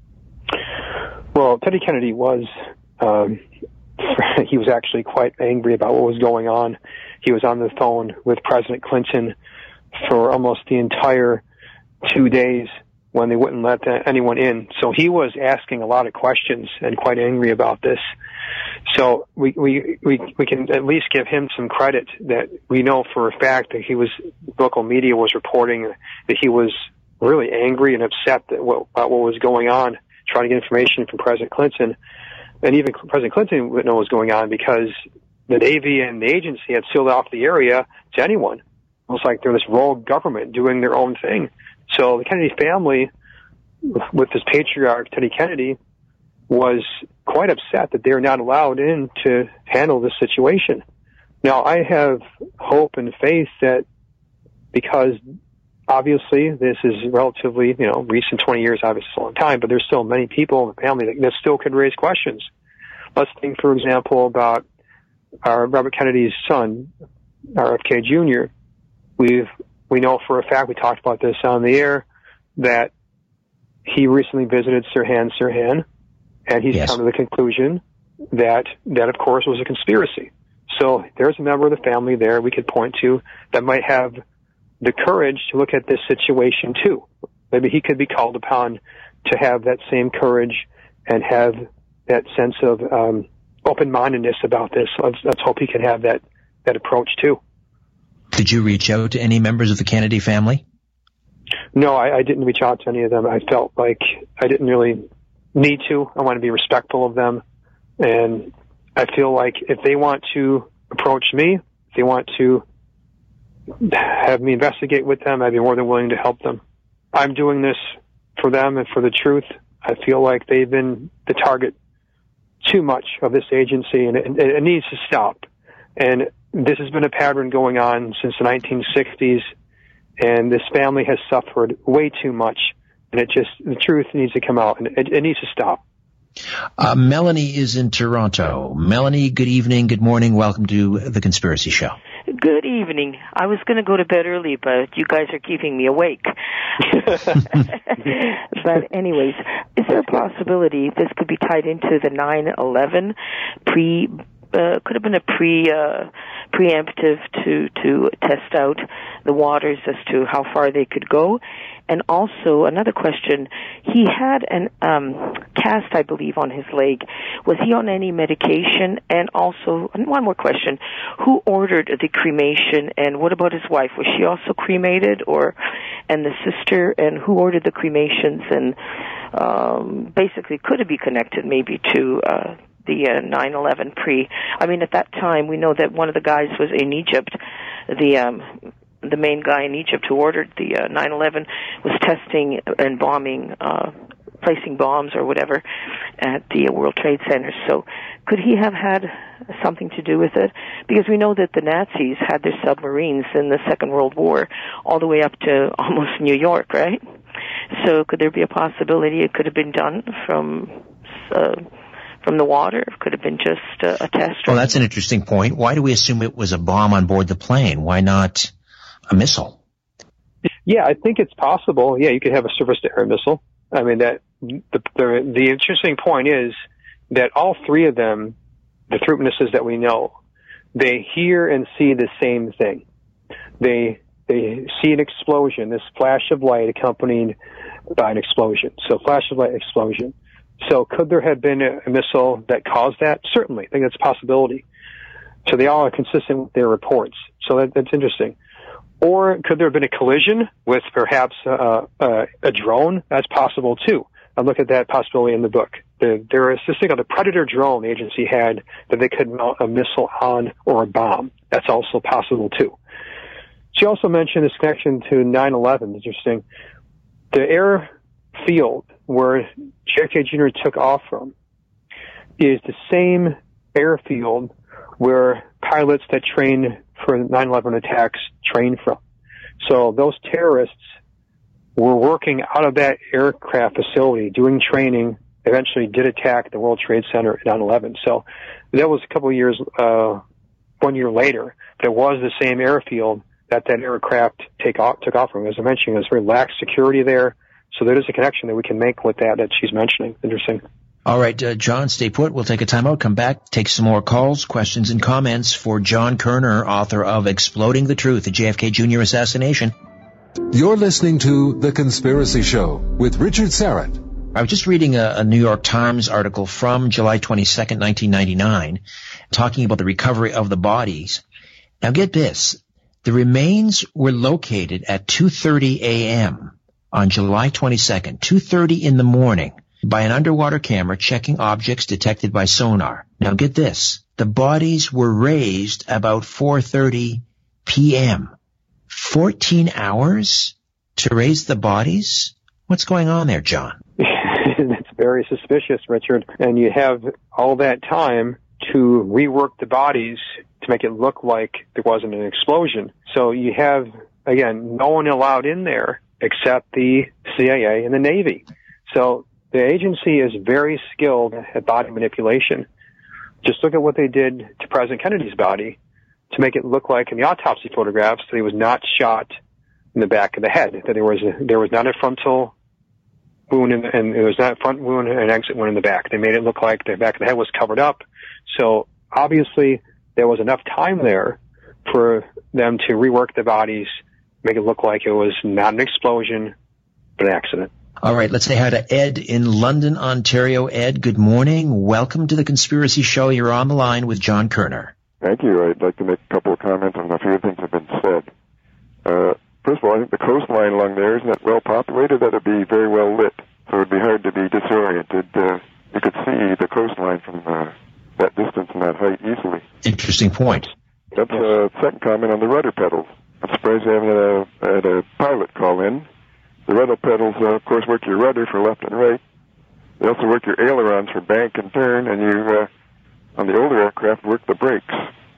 Well, Teddy Kennedy was, um, he was actually quite angry about what was going on. He was on the phone with President Clinton for almost the entire two days when they wouldn't let anyone in. So he was asking a lot of questions and quite angry about this. So we, we, we, we can at least give him some credit that we know for a fact that he was, local media was reporting that he was really angry and upset that what, about what was going on, trying to get information from President Clinton. And even President Clinton wouldn't know what was going on because the Navy and the agency had sealed off the area to anyone. It was like they're this rogue government doing their own thing. So the Kennedy family, with this patriarch, Teddy Kennedy, was quite upset that they're not allowed in to handle this situation. Now, I have hope and faith that because obviously this is relatively, you know, recent twenty years, obviously a long time, but there's still many people in the family that, that still could raise questions. Let's think, for example, about our Robert Kennedy's son, R F K Junior We've, we know for a fact, we talked about this on the air, that he recently visited Sirhan Sirhan, and he's yes. come to the conclusion that that, of course, was a conspiracy. So there's a member of the family there we could point to that might have the courage to look at this situation too. Maybe he could be called upon to have that same courage and have that sense of um, open-mindedness about this. Let's, let's hope he can have that, that approach too. Did you reach out to any members of the Kennedy family? No, I, I didn't reach out to any of them. I felt like I didn't really need to. I want to be respectful of them. And I feel like if they want to approach me, if they want to have me investigate with them, I'd be more than willing to help them. I'm doing this for them and for the truth. I feel like they've been the target too much of this agency, and it, it needs to stop. And this has been a pattern going on since the nineteen sixties, and this family has suffered way too much, and it just, the truth needs to come out, and it, it needs to stop. Uh, Melanie is in Toronto. Melanie, good evening, good morning. Welcome to The Conspiracy Show. Good evening. I was going to go to bed early, but you guys are keeping me awake. But anyways, is there a possibility this could be tied into the nine eleven pre, uh, could have been a pre, uh, preemptive to, to test out the waters as to how far they could go? And also, another question, he had an um, cast, I believe, on his leg. Was he on any medication? And also, and one more question, who ordered the cremation, and what about his wife? Was she also cremated, or and the sister, and who ordered the cremations? And um, basically, could it be connected maybe to uh, the uh, nine eleven pre? I mean, at that time, we know that one of the guys was in Egypt, the... Um, the main guy in Egypt who ordered the uh, nine eleven was testing and bombing, uh, placing bombs or whatever at the World Trade Center. So could he have had something to do with it? Because we know that the Nazis had their submarines in the Second World War all the way up to almost New York, right? So could there be a possibility it could have been done from... Uh, from the water? Could have been just uh, a test? Well, that's an interesting point. Why do we assume it was a bomb on board the plane? Why not a missile? Yeah, I think it's possible. Yeah, you could have a surface-to-air missile. I mean, that the, the the interesting point is that all three of them, the three witnesses that we know, they hear and see the same thing. They they see an explosion, this flash of light accompanied by an explosion. So, flash of light, explosion. So, could there have been a, a missile that caused that? Certainly, I think that's a possibility. So, they all are consistent with their reports. So, that, that's interesting. Or could there have been a collision with perhaps uh, uh, a drone? That's possible, too. I look at that possibility in the book. The, there is this thing called a Predator drone the agency had that they could mount a missile on or a bomb. That's also possible, too. She also mentioned this connection to nine eleven. Interesting. The airfield where J F K Junior took off from, is the same airfield where pilots that train for nine eleven attacks train from. So those terrorists were working out of that aircraft facility, doing training, eventually did attack the World Trade Center at nine eleven. So that was a couple of years, uh, one year later, but it was the same airfield that that aircraft take off, took off from. As I mentioned, there's very lax security there. So there is a connection that we can make with that that she's mentioning. Interesting. All right, uh, John, stay put. We'll take a timeout, come back, take some more calls, questions, and comments for John Kerner, author of Exploding the Truth, the J F K Junior Assassination. You're listening to The Conspiracy Show with Richard Syrett. I was just reading a, a New York Times article from July twenty-second, nineteen ninety-nine, talking about the recovery of the bodies. Now get this. The remains were located at two thirty a.m. on July twenty-second, two thirty in the morning, by an underwater camera checking objects detected by sonar. Now get this. The bodies were raised about four thirty p.m. fourteen hours to raise the bodies? What's going on there, John? It's very suspicious, Richard. And you have all that time to rework the bodies to make it look like there wasn't an explosion. So you have, again, no one allowed in there except the C I A and the Navy. So the agency is very skilled at body manipulation. Just look at what they did to President Kennedy's body to make it look like in the autopsy photographs that he was not shot in the back of the head, that there was a, there was not a frontal wound in, and there was not a front wound and an exit wound in the back. They made it look like the back of the head was covered up. So obviously there was enough time there for them to rework the bodies, make it look like it was not an explosion, but an accident. All right, let's say hi to Ed in London, Ontario. Ed, good morning. Welcome to The Conspiracy Show. You're on the line with John Kerner. Thank you. I'd like to make a couple of comments on a few things that have been said. Uh, first of all, I think the coastline along there isn't that well populated that it'd be very well lit, so it'd be hard to be disoriented. Uh, you could see the coastline from uh, that distance and that height easily. Interesting point. That's a uh, second comment on the rudder pedals. I'm surprised they haven't had a, had a pilot call in. The rudder pedals, uh, of course, work your rudder for left and right. They also work your ailerons for bank and turn, and you, uh, on the older aircraft, work the brakes.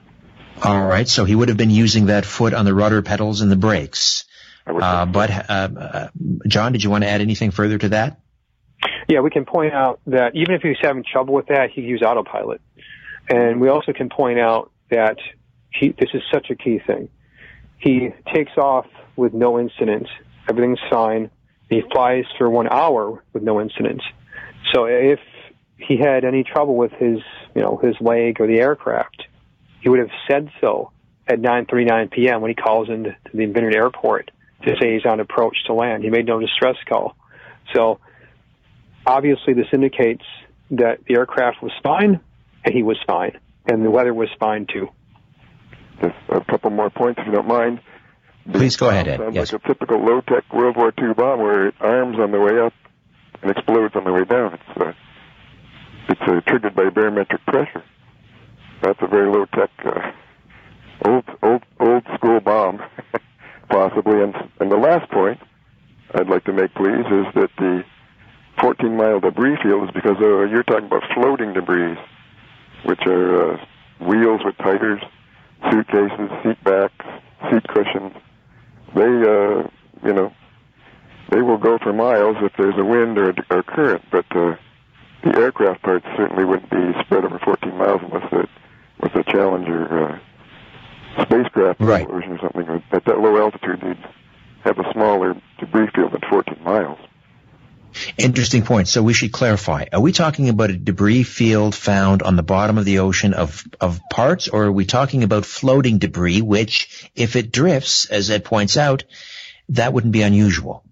All right, so he would have been using that foot on the rudder pedals and the brakes. Uh, but, uh, uh, John, did you want to add anything further to that? Yeah, we can point out that even if he was having trouble with that, he used autopilot. And we also can point out that he, this is such a key thing. He takes off with no incident. Everything's fine. He flies for one hour with no incident. So if he had any trouble with his, you know, his leg or the aircraft, he would have said so at nine thirty-nine p.m. when he calls into the Vineyard Airport to say he's on approach to land. He made no distress call. So obviously this indicates that the aircraft was fine and he was fine, and the weather was fine too. Just a couple more points, if you don't mind. Please go ahead, Ed. Sounds yes. like a typical low-tech World War Two bomb where it arms on the way up and explodes on the way down. It's uh, it's uh, triggered by barometric pressure. That's a very low-tech, uh, old old old school bomb, possibly. And and the last point I'd like to make, please, is that the fourteen mile debris field is because uh, you're talking about floating debris, which are uh, wheels with titers, suitcases, seat backs, seat cushions. They, uh, you know, they will go for miles if there's a wind or a, or current, but uh, the aircraft parts certainly wouldn't be spread over fourteen miles unless it was a Challenger uh, spacecraft right. explosion or something. At that low altitude, you'd have a smaller debris field than fourteen miles. Interesting point. So we should clarify. Are we talking about a debris field found on the bottom of the ocean of, of parts, or are we talking about floating debris, which, if it drifts, as Ed points out, that wouldn't be unusual?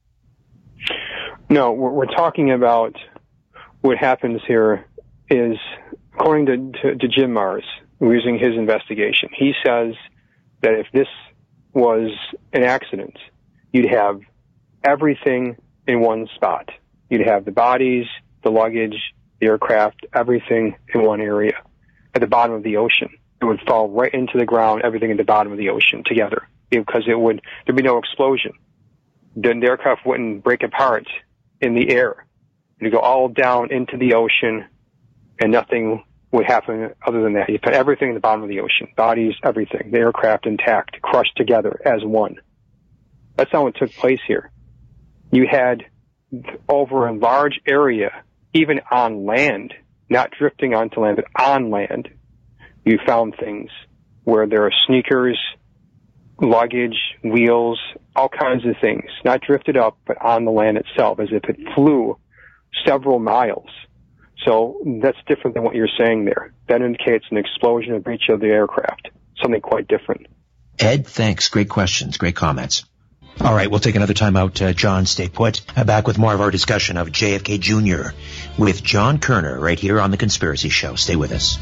No, we're, we're talking about what happens here is, according to, to, to Jim Mars, using his investigation, he says that if this was an accident, you'd have everything in one spot. You'd have the bodies, the luggage, the aircraft, everything in one area at the bottom of the ocean. It would fall right into the ground, everything at the bottom of the ocean together, because it would, there'd be no explosion. Then the aircraft wouldn't break apart in the air. It'd go all down into the ocean and nothing would happen other than that. You put everything in the bottom of the ocean, bodies, everything, the aircraft intact, crushed together as one. That's not what took place here. You had over a large area, even on land, not drifting onto land, but on land, you found things where there are sneakers, luggage, wheels, all kinds of things, not drifted up, but on the land itself, as if it flew several miles. So that's different than what you're saying there. That indicates an explosion, a breach of the aircraft, something quite different. Ed, thanks. Great questions. Great comments. All right, we'll take another time out. Uh, John, stay put. Uh, back with more of our discussion of J F K Junior with John Kerner right here on The Conspiracy Show. Stay with us.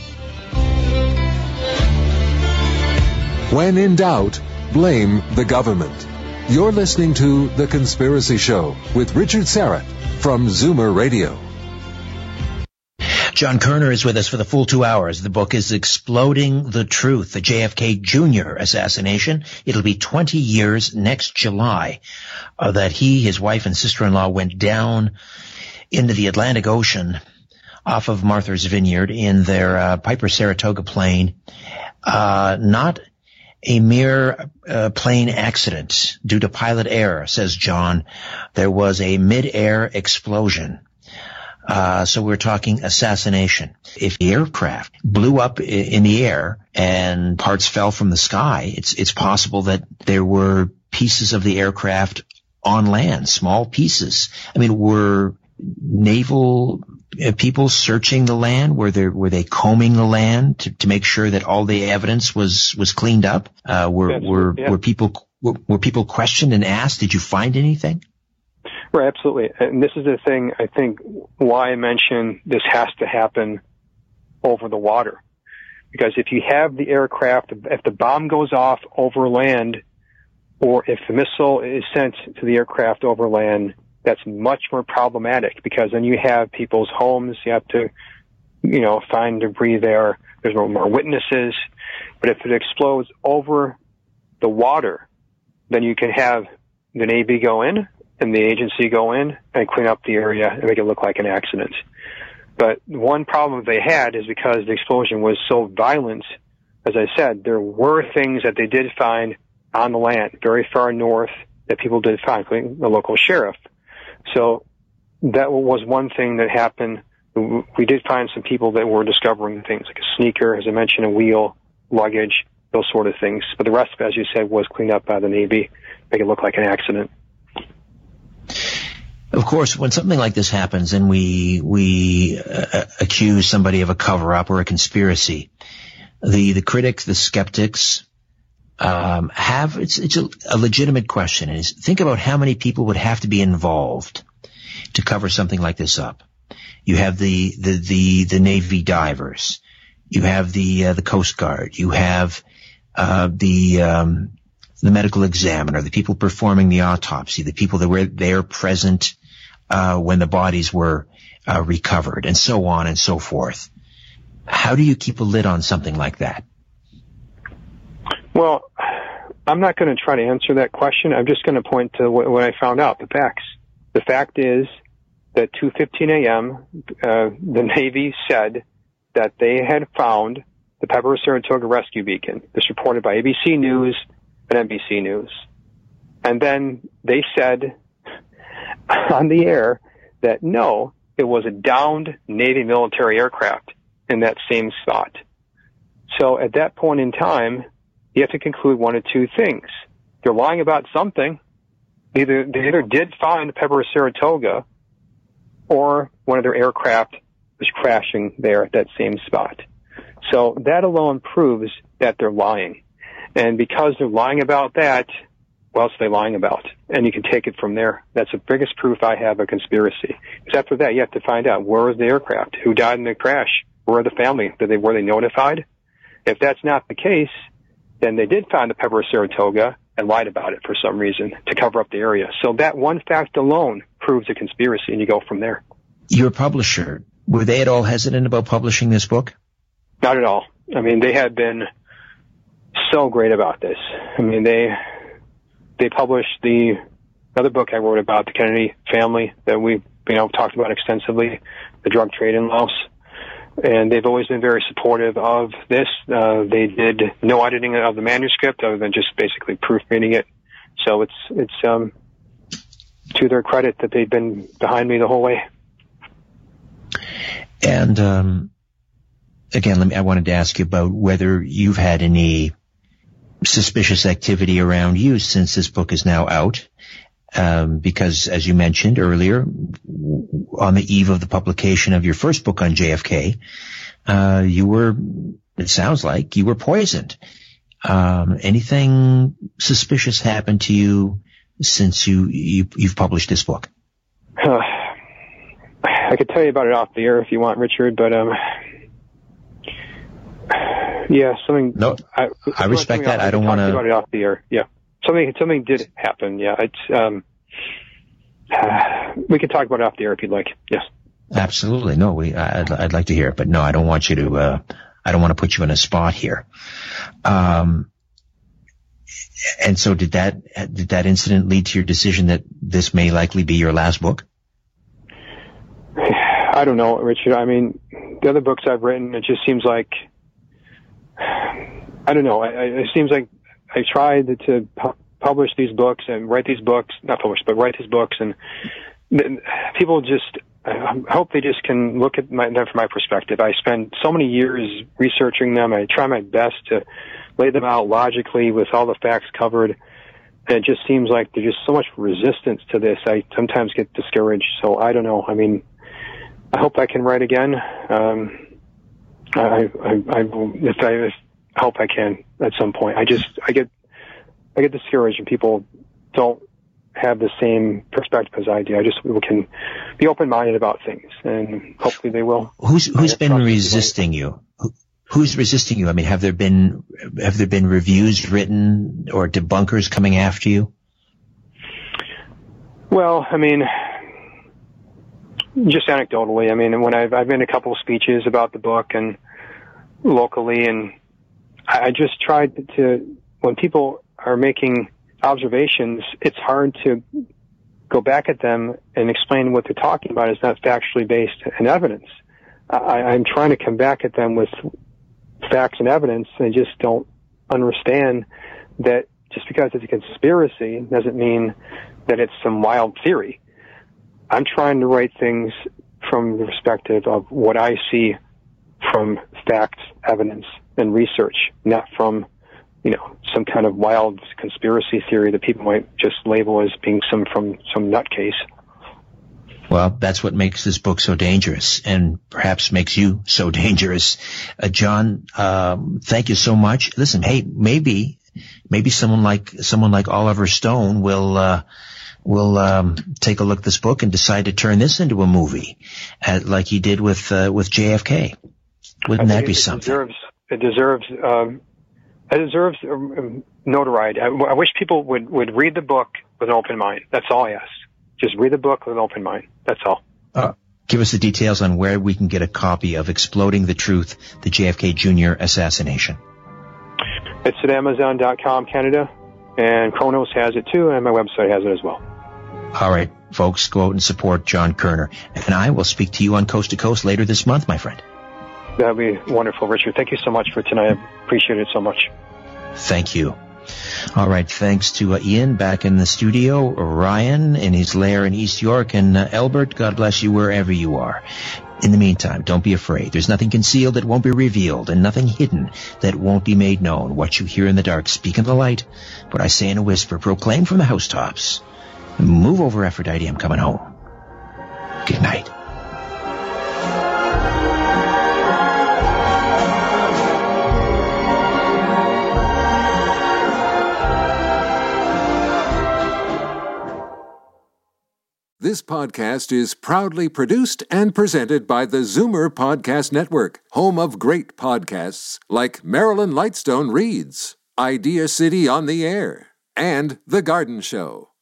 When in doubt, blame the government. You're listening to The Conspiracy Show with Richard Syrett from Zoomer Radio. John Kerner is with us for the full two hours. The book is Exploding the Truth, the J F K Junior assassination. It'll be twenty years next July uh, that he, his wife, and sister-in-law went down into the Atlantic Ocean off of Martha's Vineyard in their uh, Piper Saratoga plane. Uh, not a mere uh, plane accident due to pilot error, says John. There was a mid-air explosion. Uh, so we're talking assassination. If the aircraft blew up in the air and parts fell from the sky, it's, it's possible that there were pieces of the aircraft on land, small pieces. I mean, were naval people searching the land? Were there, were they combing the land to, to make sure that all the evidence was, was cleaned up? Uh, were, yes, were, yeah. were people, were, were people questioned and asked, did you find anything? Right, absolutely. And this is the thing, I think, why I mention this has to happen over the water. Because if you have the aircraft, if the bomb goes off over land, or if the missile is sent to the aircraft over land, that's much more problematic, because then you have people's homes, you have to, you know, find debris there, there's more, more witnesses. But if it explodes over the water, then you can have the Navy go in, and the agency go in and clean up the area and make it look like an accident. But one problem they had is because the explosion was so violent, as I said, there were things that they did find on the land, very far north, that people did find, including the local sheriff. So that was one thing that happened. We did find some people that were discovering things, like a sneaker, as I mentioned, a wheel, luggage, those sort of things. But the rest of it, as you said, was cleaned up by the Navy, make it look like an accident. Of course, when something like this happens and we we uh, accuse somebody of a cover-up or a conspiracy, the the critics, the skeptics, um, have it's it's a, a legitimate question. Is think about how many people would have to be involved to cover something like this up. You have the the the, the Navy divers, you have the uh, the Coast Guard, you have uh, the um, the medical examiner, the people performing the autopsy, the people that were there present uh, when the bodies were uh, recovered, and so on and so forth. How do you keep a lid on something like that? Well, I'm not going to try to answer that question. I'm just going to point to what, what I found out, the facts. The fact is that two fifteen a.m., uh, the Navy said that they had found the Piper Saratoga rescue beacon. This reported by A B C News and N B C News. And then they said on the air that no, it was a downed Navy military aircraft in that same spot. So at that point in time, you have to conclude one of two things. They're lying about something. Either they either did find the Piper Saratoga, or one of their aircraft was crashing there at that same spot. So that alone proves that they're lying. And because they're lying about that, what else are they lying about? And you can take it from there. That's the biggest proof I have of conspiracy. Because after that, you have to find out, where was the aircraft? Who died in the crash? Where are the family? Did they, were they notified? If that's not the case, then they did find the Piper Saratoga and lied about it for some reason to cover up the area. So that one fact alone proves a conspiracy, and you go from there. Your publisher, were they at all hesitant about publishing this book? Not at all. I mean, they have been so great about this. I mean, they they published the other book I wrote about the Kennedy family that we you know talked about extensively, the drug trade in Laos. and they've always been very supportive of this. Uh, they did no editing of the manuscript other than just basically proofreading it. So it's it's um, to their credit that they've been behind me the whole way. And um, again, let me, I wanted to ask you about whether you've had any suspicious activity around you since this book is now out. Um, because, as you mentioned earlier, on the eve of the publication of your first book on J F K, uh, you were, it sounds like, you were poisoned. Um, anything suspicious happened to you since you, you you've published this book? Uh, I could tell you about it off the air if you want, Richard, but um, yeah, something. No, I, I respect that. I don't want to. About it off the air, yeah. Something, something did happen. Yeah, it's. Um, uh, we could talk about it off the air if you'd like. Yes. Absolutely. No, we. I'd, I'd like to hear it, but no, I don't want you to. Uh, I don't want to put you in a spot here. Um, and so, did that did that incident lead to your decision that this may likely be your last book? I don't know, Richard. I mean, the other books I've written, it just seems like. I don't know. I, I, it seems like. I tried to pu- publish these books and write these books, not publish, but write these books, and th- people just, I hope they just can look at my, them from my perspective. I spend so many years researching them. I try my best to lay them out logically with all the facts covered, and it just seems like there's just so much resistance to this. I sometimes get discouraged, so I don't know. I mean, I hope I can write again. Um, I, I, I, if I, if I hope I can at some point. I just, I get, I get discouraged when people don't have the same perspective as I do. I just we can be open-minded about things, and hopefully they will. Who's who's been resisting you? Who, who's resisting you? I mean, have there been have there been reviews written or debunkers coming after you? Well, I mean, just anecdotally. I mean, when I've I've been to a couple of speeches about the book and locally, and I just tried to, when people are making observations, it's hard to go back at them and explain what they're talking about is not factually based in evidence. I, I'm trying to come back at them with facts and evidence, and they just don't understand that just because it's a conspiracy doesn't mean that it's some wild theory. I'm trying to write things from the perspective of what I see from facts, evidence, and research, not from, you know, some kind of wild conspiracy theory that people might just label as being some from some nutcase. Well, that's what makes this book so dangerous, and perhaps makes you so dangerous. Uh, John, um, thank you so much. Listen, hey, maybe, maybe someone like someone like Oliver Stone will uh, will um, take a look at this book and decide to turn this into a movie, uh, like he did with uh, with J F K. Wouldn't that be it something? Deserves, it deserves, um, it deserves um, notoriety. I, I wish people would, would read the book with an open mind. That's all I ask. Just read the book with an open mind. That's all. Uh, give us the details on where we can get a copy of Exploding the Truth, the J F K Junior Assassination. It's at Amazon dot com Canada, and Chronos has it too, and my website has it as well. All right, folks, go out and support John Koerner. And I will speak to you on Coast to Coast later this month, my friend. That would be wonderful, Richard. Thank you so much for tonight. I appreciate it so much. Thank you. All right, thanks to uh, Ian back in the studio, Ryan in his lair in East York, and uh, Albert, God bless you wherever you are. In the meantime, don't be afraid. There's nothing concealed that won't be revealed, and nothing hidden that won't be made known. What you hear in the dark, speak in the light. What I say in a whisper, proclaim from the housetops. Move over, Aphrodite, I'm coming home. Good night. This podcast is proudly produced and presented by the Zoomer Podcast Network, home of great podcasts like Marilyn Lightstone Reads, Idea City on the Air, and The Garden Show.